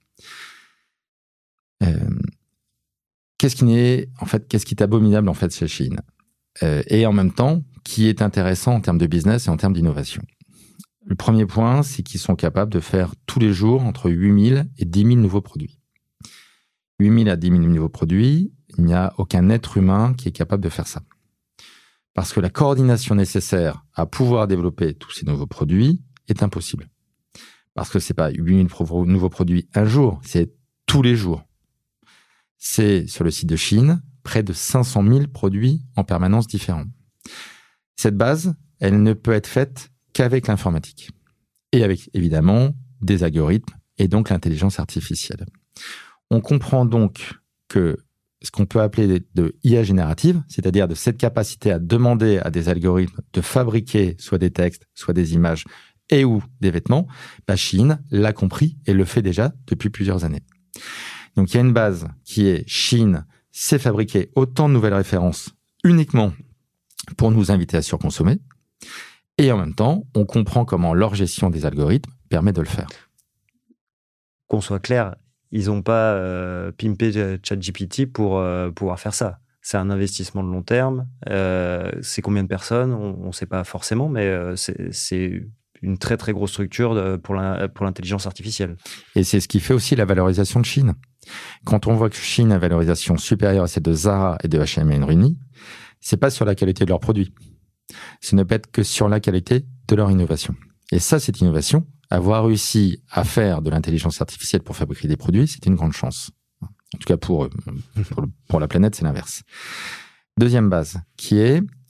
Euh, qu'est-ce qui n'est, en fait, qu'est-ce qui est abominable en fait chez Chine euh, et en même temps qui est intéressant en termes de business et en termes d'innovation. Le premier point, c'est qu'ils sont capables de faire tous les jours entre huit mille et dix mille nouveaux produits. huit mille à dix mille nouveaux produits, il n'y a aucun être humain qui est capable de faire ça. Parce que la coordination nécessaire à pouvoir développer tous ces nouveaux produits est impossible. Parce que c'est pas huit mille pro- nouveaux produits un jour, c'est tous les jours. C'est sur le site de Chine, près de cinq cent mille produits en permanence différents. Cette base, elle ne peut être faite qu'avec l'informatique. Et avec, évidemment, des algorithmes et donc l'intelligence artificielle. On comprend donc que ce qu'on peut appeler de I A générative, c'est-à-dire de cette capacité à demander à des algorithmes de fabriquer soit des textes, soit des images et ou des vêtements, la Chine l'a compris et le fait déjà depuis plusieurs années. Donc il y a une base qui est Chine sait fabriquer autant de nouvelles références uniquement pour nous inviter à surconsommer et en même temps, on comprend comment leur gestion des algorithmes permet de le faire. Qu'on soit clair, ils n'ont pas euh, pimpé ChatGPT pour euh, pouvoir faire ça. C'est un investissement de long terme. Euh, c'est combien de personnes? On ne sait pas forcément, mais euh, c'est, c'est une très très grosse structure de, pour, la, pour l'intelligence artificielle. Et c'est ce qui fait aussi la valorisation de Chine. Quand on voit que Chine a une valorisation supérieure à celle de Zara et de H et M et Uni, c'est pas sur la qualité de leurs produits. Ce ne peut être que sur la qualité de leur innovation. Et ça, cette innovation, avoir réussi à faire de l'intelligence artificielle pour fabriquer des produits, c'est une grande chance. En tout cas, pour, pour, pour la planète, c'est l'inverse. Deuxième base, qui est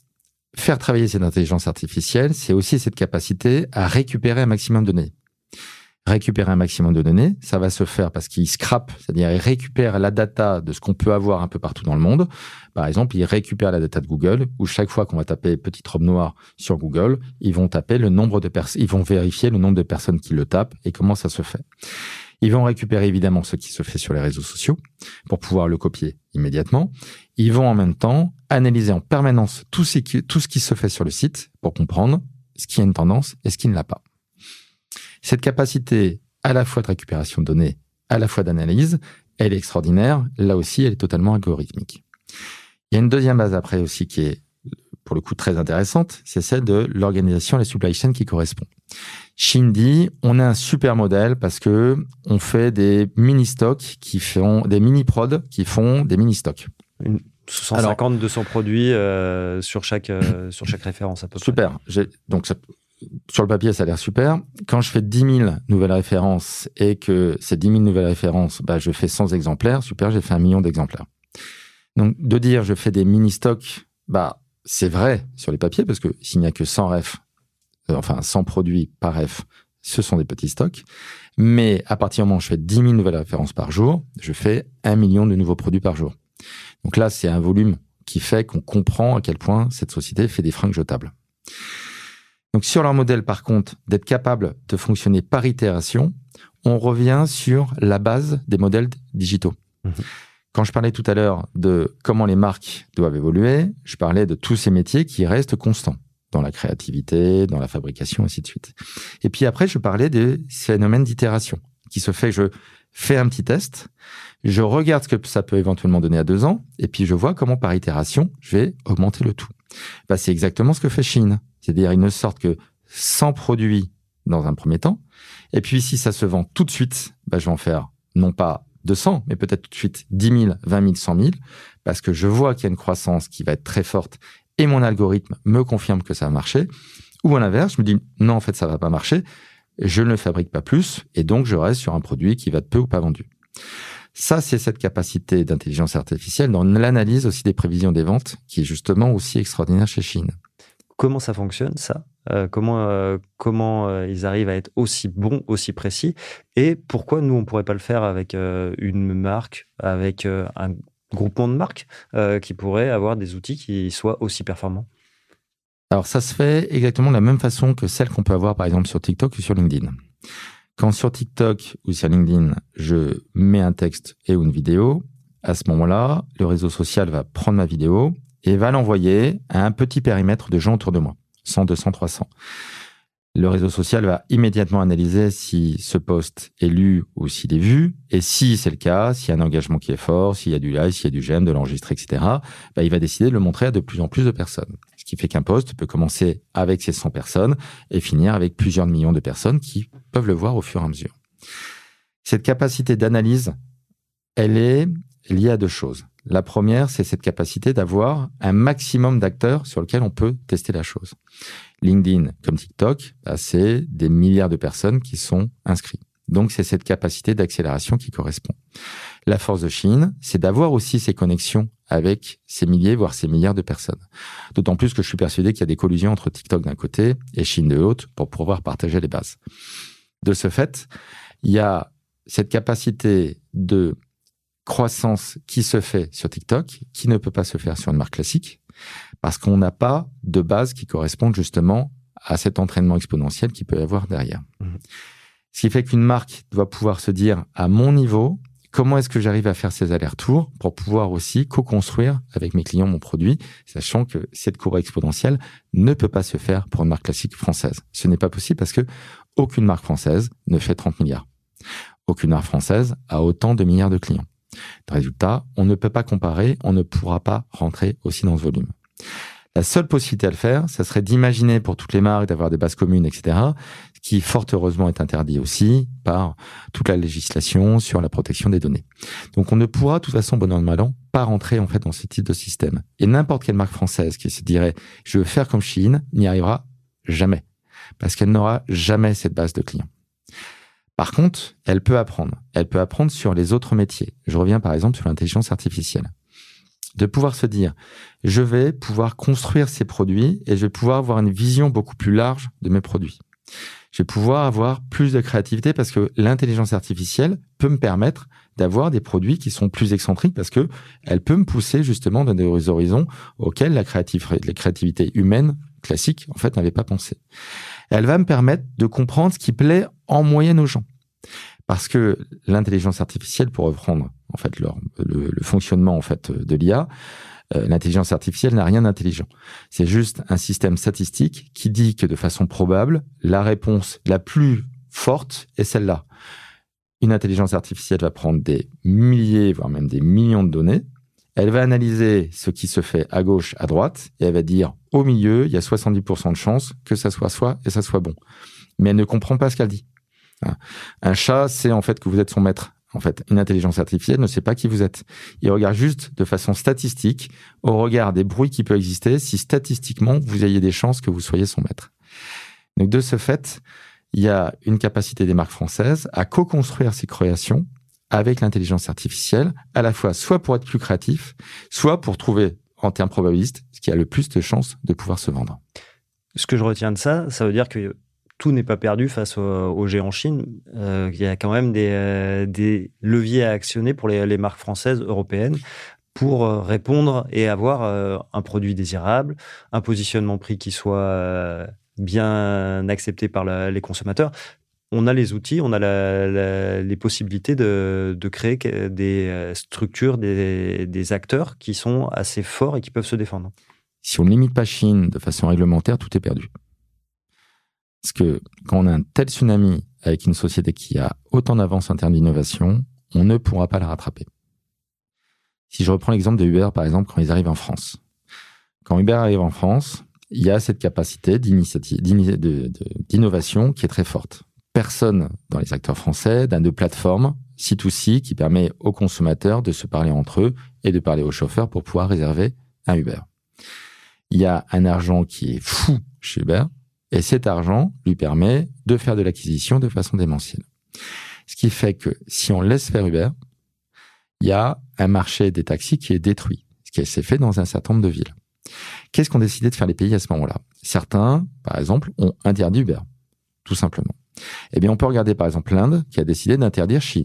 faire travailler cette intelligence artificielle, c'est aussi cette capacité à récupérer un maximum de données. Récupérer un maximum de données, ça va se faire parce qu'il scrape, c'est-à-dire il récupère la data de ce qu'on peut avoir un peu partout dans le monde. Par exemple, il récupère la data de Google, où chaque fois qu'on va taper petite robe noire sur Google, ils vont taper le nombre de personnes, ils vont vérifier le nombre de personnes qui le tapent et comment ça se fait. Ils vont récupérer évidemment ce qui se fait sur les réseaux sociaux pour pouvoir le copier immédiatement. Ils vont en même temps analyser en permanence tout ce qui, tout ce qui se fait sur le site pour comprendre ce qui a une tendance et ce qui ne l'a pas. Cette capacité à la fois de récupération de données, à la fois d'analyse, elle est extraordinaire. Là aussi, elle est totalement algorithmique. Il y a une deuxième base après aussi qui est, pour le coup, très intéressante, c'est celle de l'organisation et la supply chain qui correspond. Shein dit, on a un super modèle parce que on fait des mini-stocks qui font, des mini-prods qui font des mini-stocks. Une... cent cinquante à deux cents produits euh, sur, chaque, euh, sur chaque référence à peu près. Super. J'ai, donc, ça, sur le papier, ça a l'air super. Quand je fais dix mille nouvelles références et que ces dix mille nouvelles références, bah, je fais cent exemplaires, super, j'ai fait un million d'exemplaires. Donc, de dire je fais des mini-stocks, bah, c'est vrai sur les papiers parce que s'il n'y a que cent refs, euh, enfin cent produits par ref, ce sont des petits stocks. Mais à partir du moment où je fais dix mille nouvelles références par jour, je fais un million de nouveaux produits par jour. Donc là, c'est un volume qui fait qu'on comprend à quel point cette société fait des fringues jetables. Donc sur leur modèle, par contre, d'être capable de fonctionner par itération, on revient sur la base des modèles digitaux. Mmh. Quand je parlais tout à l'heure de comment les marques doivent évoluer, je parlais de tous ces métiers qui restent constants dans la créativité, dans la fabrication, ainsi de suite. Et puis après, je parlais des phénomènes d'itération qui se fait, je fais un petit test, je regarde ce que ça peut éventuellement donner à deux ans, et puis je vois comment par itération, je vais augmenter le tout. Ben, c'est exactement ce que fait Shein. C'est-à-dire, ils ne sortent que cent produits dans un premier temps. Et puis, si ça se vend tout de suite, ben, je vais en faire non pas deux cents, mais peut-être tout de suite dix mille, vingt mille, cent mille, parce que je vois qu'il y a une croissance qui va être très forte et mon algorithme me confirme que ça va marcher. Ou à l'inverse, je me dis, non, en fait, ça va pas marcher. Je ne le fabrique pas plus et donc je reste sur un produit qui va être peu ou pas vendu. Ça, c'est cette capacité d'intelligence artificielle dans l'analyse aussi des prévisions des ventes qui est justement aussi extraordinaire chez Shein. Comment ça fonctionne, ça euh, Comment, euh, comment euh, ils arrivent à être aussi bons, aussi précis? Et pourquoi nous, on ne pourrait pas le faire avec euh, une marque, avec euh, un groupement de marques euh, qui pourrait avoir des outils qui soient aussi performants? Alors, ça se fait exactement de la même façon que celle qu'on peut avoir, par exemple, sur TikTok ou sur LinkedIn. Quand sur TikTok ou sur LinkedIn, je mets un texte et ou une vidéo, à ce moment-là, le réseau social va prendre ma vidéo et va l'envoyer à un petit périmètre de gens autour de moi, cent, deux cents, trois cents. Le réseau social va immédiatement analyser si ce post est lu ou s'il est vu, et si c'est le cas, s'il y a un engagement qui est fort, s'il y a du like, s'il y a du j'aime, de l'enregistrer, et cetera, bah, il va décider de le montrer à de plus en plus de personnes. Ce qui fait qu'un post peut commencer avec ces cent personnes et finir avec plusieurs millions de personnes qui peuvent le voir au fur et à mesure. Cette capacité d'analyse, elle est liée à deux choses. La première, c'est cette capacité d'avoir un maximum d'acteurs sur lesquels on peut tester la chose. LinkedIn, comme TikTok, bah, c'est des milliards de personnes qui sont inscrites. Donc, c'est cette capacité d'accélération qui correspond. La force de Shein, c'est d'avoir aussi ces connexions avec ces milliers, voire ces milliards de personnes. D'autant plus que je suis persuadé qu'il y a des collusions entre TikTok d'un côté et Shein de l'autre pour pouvoir partager les bases. De ce fait, il y a cette capacité de croissance qui se fait sur TikTok, qui ne peut pas se faire sur une marque classique, parce qu'on n'a pas de base qui correspondent justement à cet entraînement exponentiel qu'il peut y avoir derrière. Mmh. Ce qui fait qu'une marque doit pouvoir se dire, à mon niveau, comment est-ce que j'arrive à faire ces allers-retours pour pouvoir aussi co-construire avec mes clients mon produit, sachant que cette courbe exponentielle ne peut pas se faire pour une marque classique française. Ce n'est pas possible parce que aucune marque française ne fait trente milliards. Aucune marque française a autant de milliards de clients. Résultat, on ne peut pas comparer, on ne pourra pas rentrer aussi dans ce volume. La seule possibilité à le faire, ça serait d'imaginer pour toutes les marques d'avoir des bases communes, et cetera, ce qui fort heureusement est interdit aussi par toute la législation sur la protection des données. Donc on ne pourra, de toute façon, bon an mal an, pas rentrer en fait dans ce type de système. Et n'importe quelle marque française qui se dirait « je veux faire comme Shein » n'y arrivera jamais, parce qu'elle n'aura jamais cette base de clients. Par contre, elle peut apprendre. Elle peut apprendre sur les autres métiers. Je reviens par exemple sur l'intelligence artificielle. de pouvoir se dire, je vais pouvoir construire ces produits et je vais pouvoir avoir une vision beaucoup plus large de mes produits. Je vais pouvoir avoir plus de créativité parce que l'intelligence artificielle peut me permettre d'avoir des produits qui sont plus excentriques parce que elle peut me pousser justement dans des horizons auxquels la, créative, la créativité humaine classique, en fait, n'avait pas pensé. Elle va me permettre de comprendre ce qui plaît en moyenne aux gens. Parce que l'intelligence artificielle, pour reprendre en fait le, le, le fonctionnement en fait de l'I A, euh, l'intelligence artificielle n'a rien d'intelligent. C'est juste un système statistique qui dit que de façon probable, la réponse la plus forte est celle-là. Une intelligence artificielle va prendre des milliers, voire même des millions de données. Elle va analyser ce qui se fait à gauche, à droite, et elle va dire au milieu, il y a soixante-dix pour cent de chances que ça soit soi et ça soit bon. Mais elle ne comprend pas ce qu'elle dit. Un chat sait en fait que vous êtes son maître. En fait, une intelligence artificielle ne sait pas qui vous êtes. Il regarde juste de façon statistique, au regard des bruits qui peuvent exister, si statistiquement vous ayez des chances que vous soyez son maître. Donc de ce fait, il y a une capacité des marques françaises à co-construire ces créations avec l'intelligence artificielle, à la fois soit pour être plus créatif, soit pour trouver, en termes probabilistes, ce qui a le plus de chances de pouvoir se vendre. Ce que je retiens de ça, ça veut dire que tout n'est pas perdu face aux, aux géants Chine. Euh, il y a quand même des, euh, des leviers à actionner pour les, les marques françaises, européennes, pour euh, répondre et avoir euh, un produit désirable, un positionnement prix qui soit euh, bien accepté par la, les consommateurs. On a les outils, on a la, la, les possibilités de, de créer des structures, des, des acteurs qui sont assez forts et qui peuvent se défendre. Si on ne limite pas Chine de façon réglementaire, tout est perdu. Parce que quand on a un tel tsunami avec une société qui a autant d'avance en termes d'innovation, on ne pourra pas la rattraper. Si je reprends l'exemple de Uber, par exemple, quand ils arrivent en France. Quand Uber arrive en France, il y a cette capacité d'initiative, d'innovation qui est très forte. Personne dans les acteurs français n'a de plateforme C deux C qui permet aux consommateurs de se parler entre eux et de parler aux chauffeurs pour pouvoir réserver un Uber. Il y a un argent qui est fou chez Uber, et cet argent lui permet de faire de l'acquisition de façon démentielle. Ce qui fait que si on laisse faire Uber, il y a un marché des taxis qui est détruit, ce qui s'est fait dans un certain nombre de villes. Qu'est-ce qu'ont décidé de faire les pays à ce moment-là? Certains, par exemple, ont interdit Uber, tout simplement. Eh bien, on peut regarder par exemple l'Inde qui a décidé d'interdire Chine.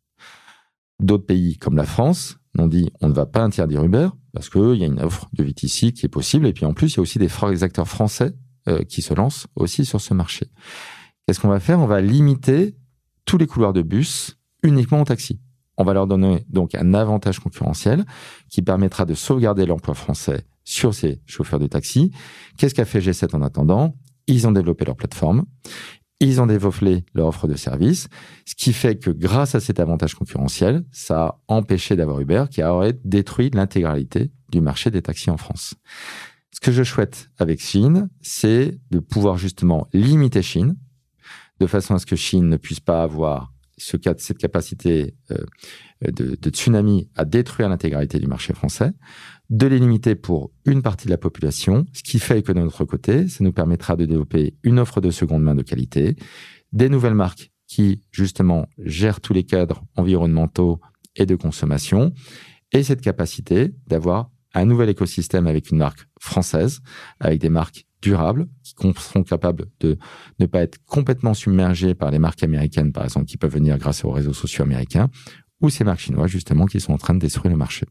D'autres pays comme la France ont dit on ne va pas interdire Uber parce qu'il y a une offre de V T C qui est possible et puis en plus il y a aussi des acteurs français euh, qui se lancent aussi sur ce marché. Qu'est-ce qu'on va faire? On va limiter tous les couloirs de bus uniquement aux taxis. On va leur donner donc un avantage concurrentiel qui permettra de sauvegarder l'emploi français sur ces chauffeurs de taxi. Qu'est-ce qu'a fait G sept en attendant? Ils ont développé leur plateforme. Ils ont développé leur offre de service, ce qui fait que grâce à cet avantage concurrentiel, ça a empêché d'avoir Uber qui aurait détruit l'intégralité du marché des taxis en France. Ce que je souhaite avec Chine, c'est de pouvoir justement limiter Chine, de façon à ce que Chine ne puisse pas avoir ce, cette capacité euh, de, de tsunami à détruire l'intégralité du marché français, de les limiter pour une partie de la population, ce qui fait que de notre côté, ça nous permettra de développer une offre de seconde main de qualité, des nouvelles marques qui, justement, gèrent tous les cadres environnementaux et de consommation, et cette capacité d'avoir un nouvel écosystème avec une marque française, avec des marques durables, qui seront capables de ne pas être complètement submergées par les marques américaines, par exemple, qui peuvent venir grâce aux réseaux sociaux américains, ou ces marques chinoises, justement, qui sont en train de détruire le marché.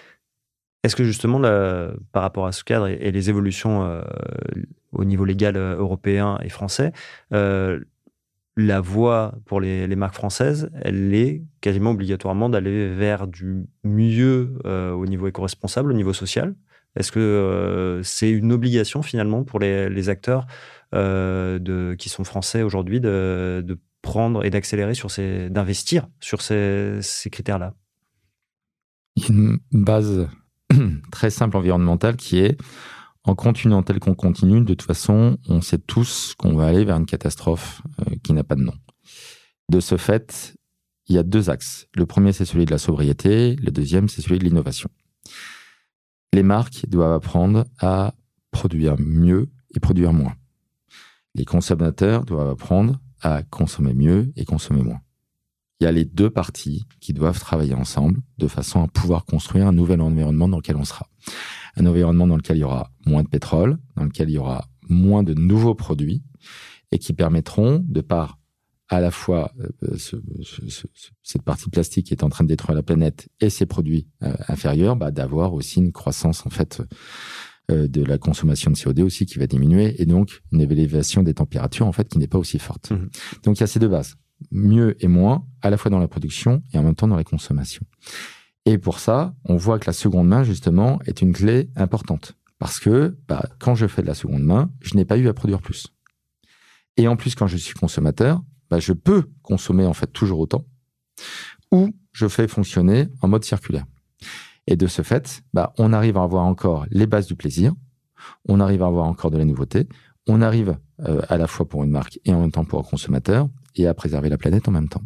Est-ce que justement, là, par rapport à ce cadre et, et les évolutions euh, au niveau légal euh, européen et français, euh, la voie pour les, les marques françaises, elle est quasiment obligatoirement d'aller vers du mieux euh, au niveau éco-responsable, au niveau social? Est-ce que euh, c'est une obligation finalement pour les, les acteurs euh, de, qui sont français aujourd'hui de, de prendre et d'accélérer sur ces, d'investir sur ces, ces critères-là? Il y a une base très simple environnementale qui est en continuant tel qu'on continue, de toute façon, on sait tous qu'on va aller vers une catastrophe euh, qui n'a pas de nom. De ce fait, il y a deux axes. Le premier, c'est celui de la sobriété. Le deuxième, c'est celui de l'innovation. Les marques doivent apprendre à produire mieux et produire moins. Les consommateurs doivent apprendre à consommer mieux et consommer moins. il y a les deux parties qui doivent travailler ensemble de façon à pouvoir construire un nouvel environnement dans lequel on sera. Un environnement dans lequel il y aura moins de pétrole, dans lequel il y aura moins de nouveaux produits et qui permettront, de par à la fois euh, ce, ce, ce, cette partie plastique qui est en train de détruire la planète et ses produits euh, inférieurs, bah, d'avoir aussi une croissance en fait euh, de la consommation de C O deux aussi qui va diminuer et donc une élévation des températures en fait qui n'est pas aussi forte. Mmh. Donc il y a ces deux bases, mieux et moins, à la fois dans la production et en même temps dans la consommation. Et pour ça, on voit que la seconde main justement est une clé importante parce que bah, quand je fais de la seconde main, je n'ai pas eu à produire plus. Et en plus, quand je suis consommateur, bah, je peux consommer en fait toujours autant, ou je fais fonctionner en mode circulaire. Et de ce fait, bah, on arrive à avoir encore les bases du plaisir, on arrive à avoir encore de la nouveauté, on arrive euh, à la fois pour une marque et en même temps pour un consommateur, et à préserver la planète en même temps.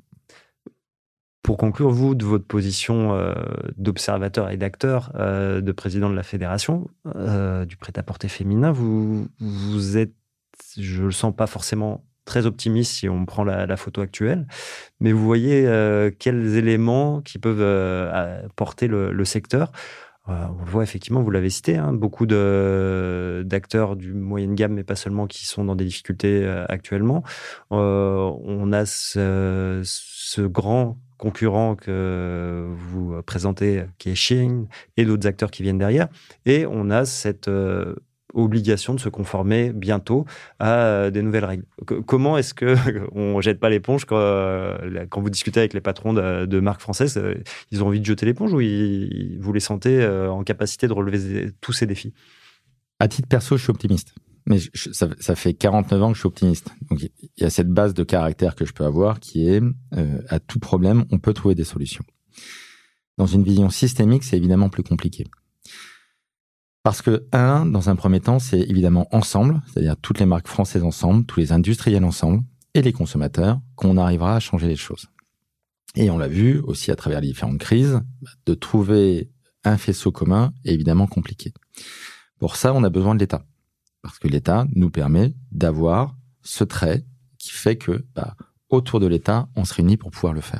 Pour conclure, vous, de votre position euh, d'observateur et d'acteur, euh, de président de la fédération euh, du prêt-à-porter féminin, vous, vous êtes, je le sens pas forcément très optimiste si on prend la, la photo actuelle, mais vous voyez euh, quels éléments qui peuvent euh, porter le, le secteur. Euh, on le voit effectivement, vous l'avez cité, hein, beaucoup de, d'acteurs du moyenne gamme, mais pas seulement, qui sont dans des difficultés euh, actuellement. Euh, on a ce, ce grand concurrent que vous présentez, qui est Shein, et d'autres acteurs qui viennent derrière. Et on a cette euh, obligation de se conformer bientôt à des nouvelles règles. C- comment est-ce qu'on ne jette pas l'éponge quand, euh, quand vous discutez avec les patrons de, de marques françaises, euh, ils ont envie de jeter l'éponge ou ils, vous les sentez euh, en capacité de relever tous ces défis? À titre perso, je suis optimiste. Mais je, ça, ça fait quarante-neuf ans que je suis optimiste. Donc, il y a cette base de caractère que je peux avoir qui est, euh, à tout problème, on peut trouver des solutions. Dans une vision systémique, c'est évidemment plus compliqué. Parce que, un, dans un premier temps, c'est évidemment ensemble, c'est-à-dire toutes les marques françaises ensemble, tous les industriels ensemble, et les consommateurs, qu'on arrivera à changer les choses. Et on l'a vu aussi à travers les différentes crises, de trouver un faisceau commun est évidemment compliqué. Pour ça, on a besoin de l'État. Parce que l'État nous permet d'avoir ce trait qui fait que, bah, autour de l'État, on se réunit pour pouvoir le faire.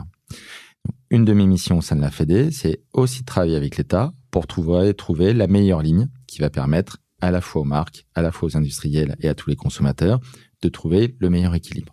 Une de mes missions au sein de la Fédé, c'est aussi de travailler avec l'État pour trouver, trouver la meilleure ligne qui va permettre à la fois aux marques, à la fois aux industriels et à tous les consommateurs de trouver le meilleur équilibre.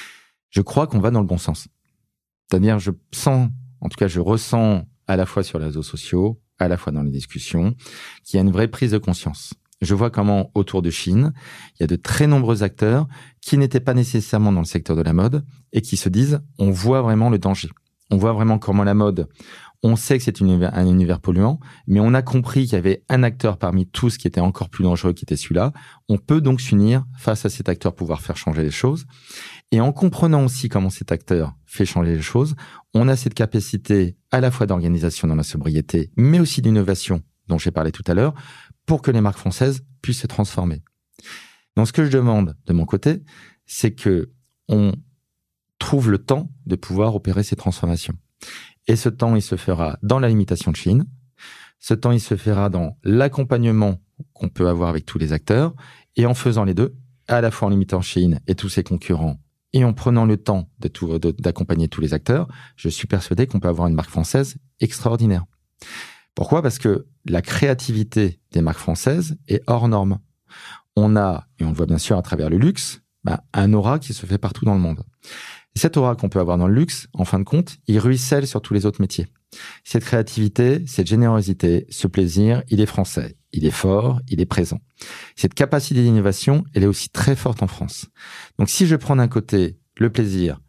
Je crois qu'on va dans le bon sens. C'est-à-dire, je sens, en tout cas, je ressens à la fois sur les réseaux sociaux, à la fois dans les discussions, qu'il y a une vraie prise de conscience. Je vois comment, autour de Chine, il y a de très nombreux acteurs qui n'étaient pas nécessairement dans le secteur de la mode et qui se disent, on voit vraiment le danger. On voit vraiment comment la mode, on sait que c'est un univers, un univers polluant, mais on a compris qu'il y avait un acteur parmi tous qui était encore plus dangereux, qui était celui-là. On peut donc s'unir face à cet acteur, pouvoir faire changer les choses. Et en comprenant aussi comment cet acteur fait changer les choses, on a cette capacité à la fois d'organisation dans la sobriété, mais aussi d'innovation dont j'ai parlé tout à l'heure, pour que les marques françaises puissent se transformer. Donc, ce que je demande de mon côté, c'est que on trouve le temps de pouvoir opérer ces transformations. Et ce temps, il se fera dans la limitation de Chine. Ce temps, il se fera dans l'accompagnement qu'on peut avoir avec tous les acteurs et en faisant les deux, à la fois en limitant Chine et tous ses concurrents et en prenant le temps de tout, de, d'accompagner tous les acteurs, je suis persuadé qu'on peut avoir une marque française extraordinaire. Pourquoi ? Parce que la créativité des marques françaises est hors norme. On a, et on le voit bien sûr à travers le luxe, bah, un aura qui se fait partout dans le monde. Et cette aura qu'on peut avoir dans le luxe, en fin de compte, il ruisselle sur tous les autres métiers. Cette créativité, cette générosité, ce plaisir, il est français. Il est fort, il est présent. Cette capacité d'innovation, elle est aussi très forte en France. Donc si je prends d'un côté le plaisir,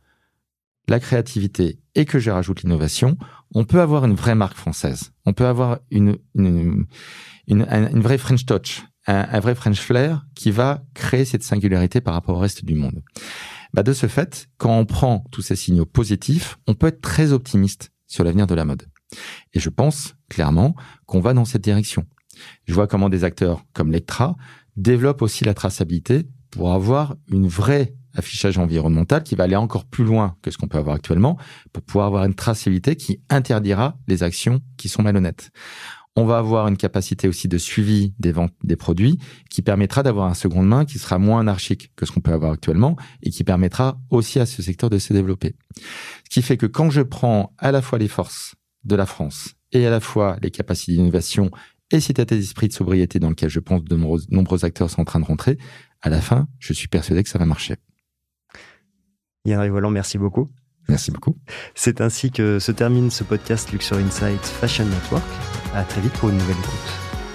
la créativité et que je rajoute l'innovation, on peut avoir une vraie marque française. On peut avoir une, une, une, une vraie French touch, un, un vrai French flair qui va créer cette singularité par rapport au reste du monde. Bah de ce fait, quand on prend tous ces signaux positifs, on peut être très optimiste sur l'avenir de la mode. Et je pense clairement qu'on va dans cette direction. Je vois comment des acteurs comme Lectra développent aussi la traçabilité pour avoir une vraie affichage environnemental qui va aller encore plus loin que ce qu'on peut avoir actuellement pour pouvoir avoir une traçabilité qui interdira les actions qui sont malhonnêtes. On va avoir une capacité aussi de suivi des ventes des produits qui permettra d'avoir un seconde main qui sera moins anarchique que ce qu'on peut avoir actuellement et qui permettra aussi à ce secteur de se développer. Ce qui fait que quand je prends à la fois les forces de la France et à la fois les capacités d'innovation et cet état d'esprit de sobriété dans lequel je pense de nombreux, nombreux acteurs sont en train de rentrer, à la fin, je suis persuadé que ça va marcher. Yann Rivolan, merci beaucoup. Merci beaucoup. C'est ainsi que se termine ce podcast Luxury Insight Fashion Network. À très vite pour une nouvelle écoute.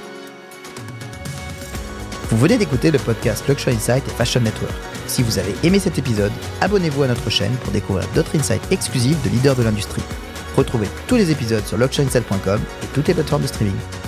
Vous venez d'écouter le podcast Luxury Insight et Fashion Network. Si vous avez aimé cet épisode, abonnez-vous à notre chaîne pour découvrir d'autres insights exclusifs de leaders de l'industrie. Retrouvez tous les épisodes sur luxury insight point com et toutes les plateformes de streaming.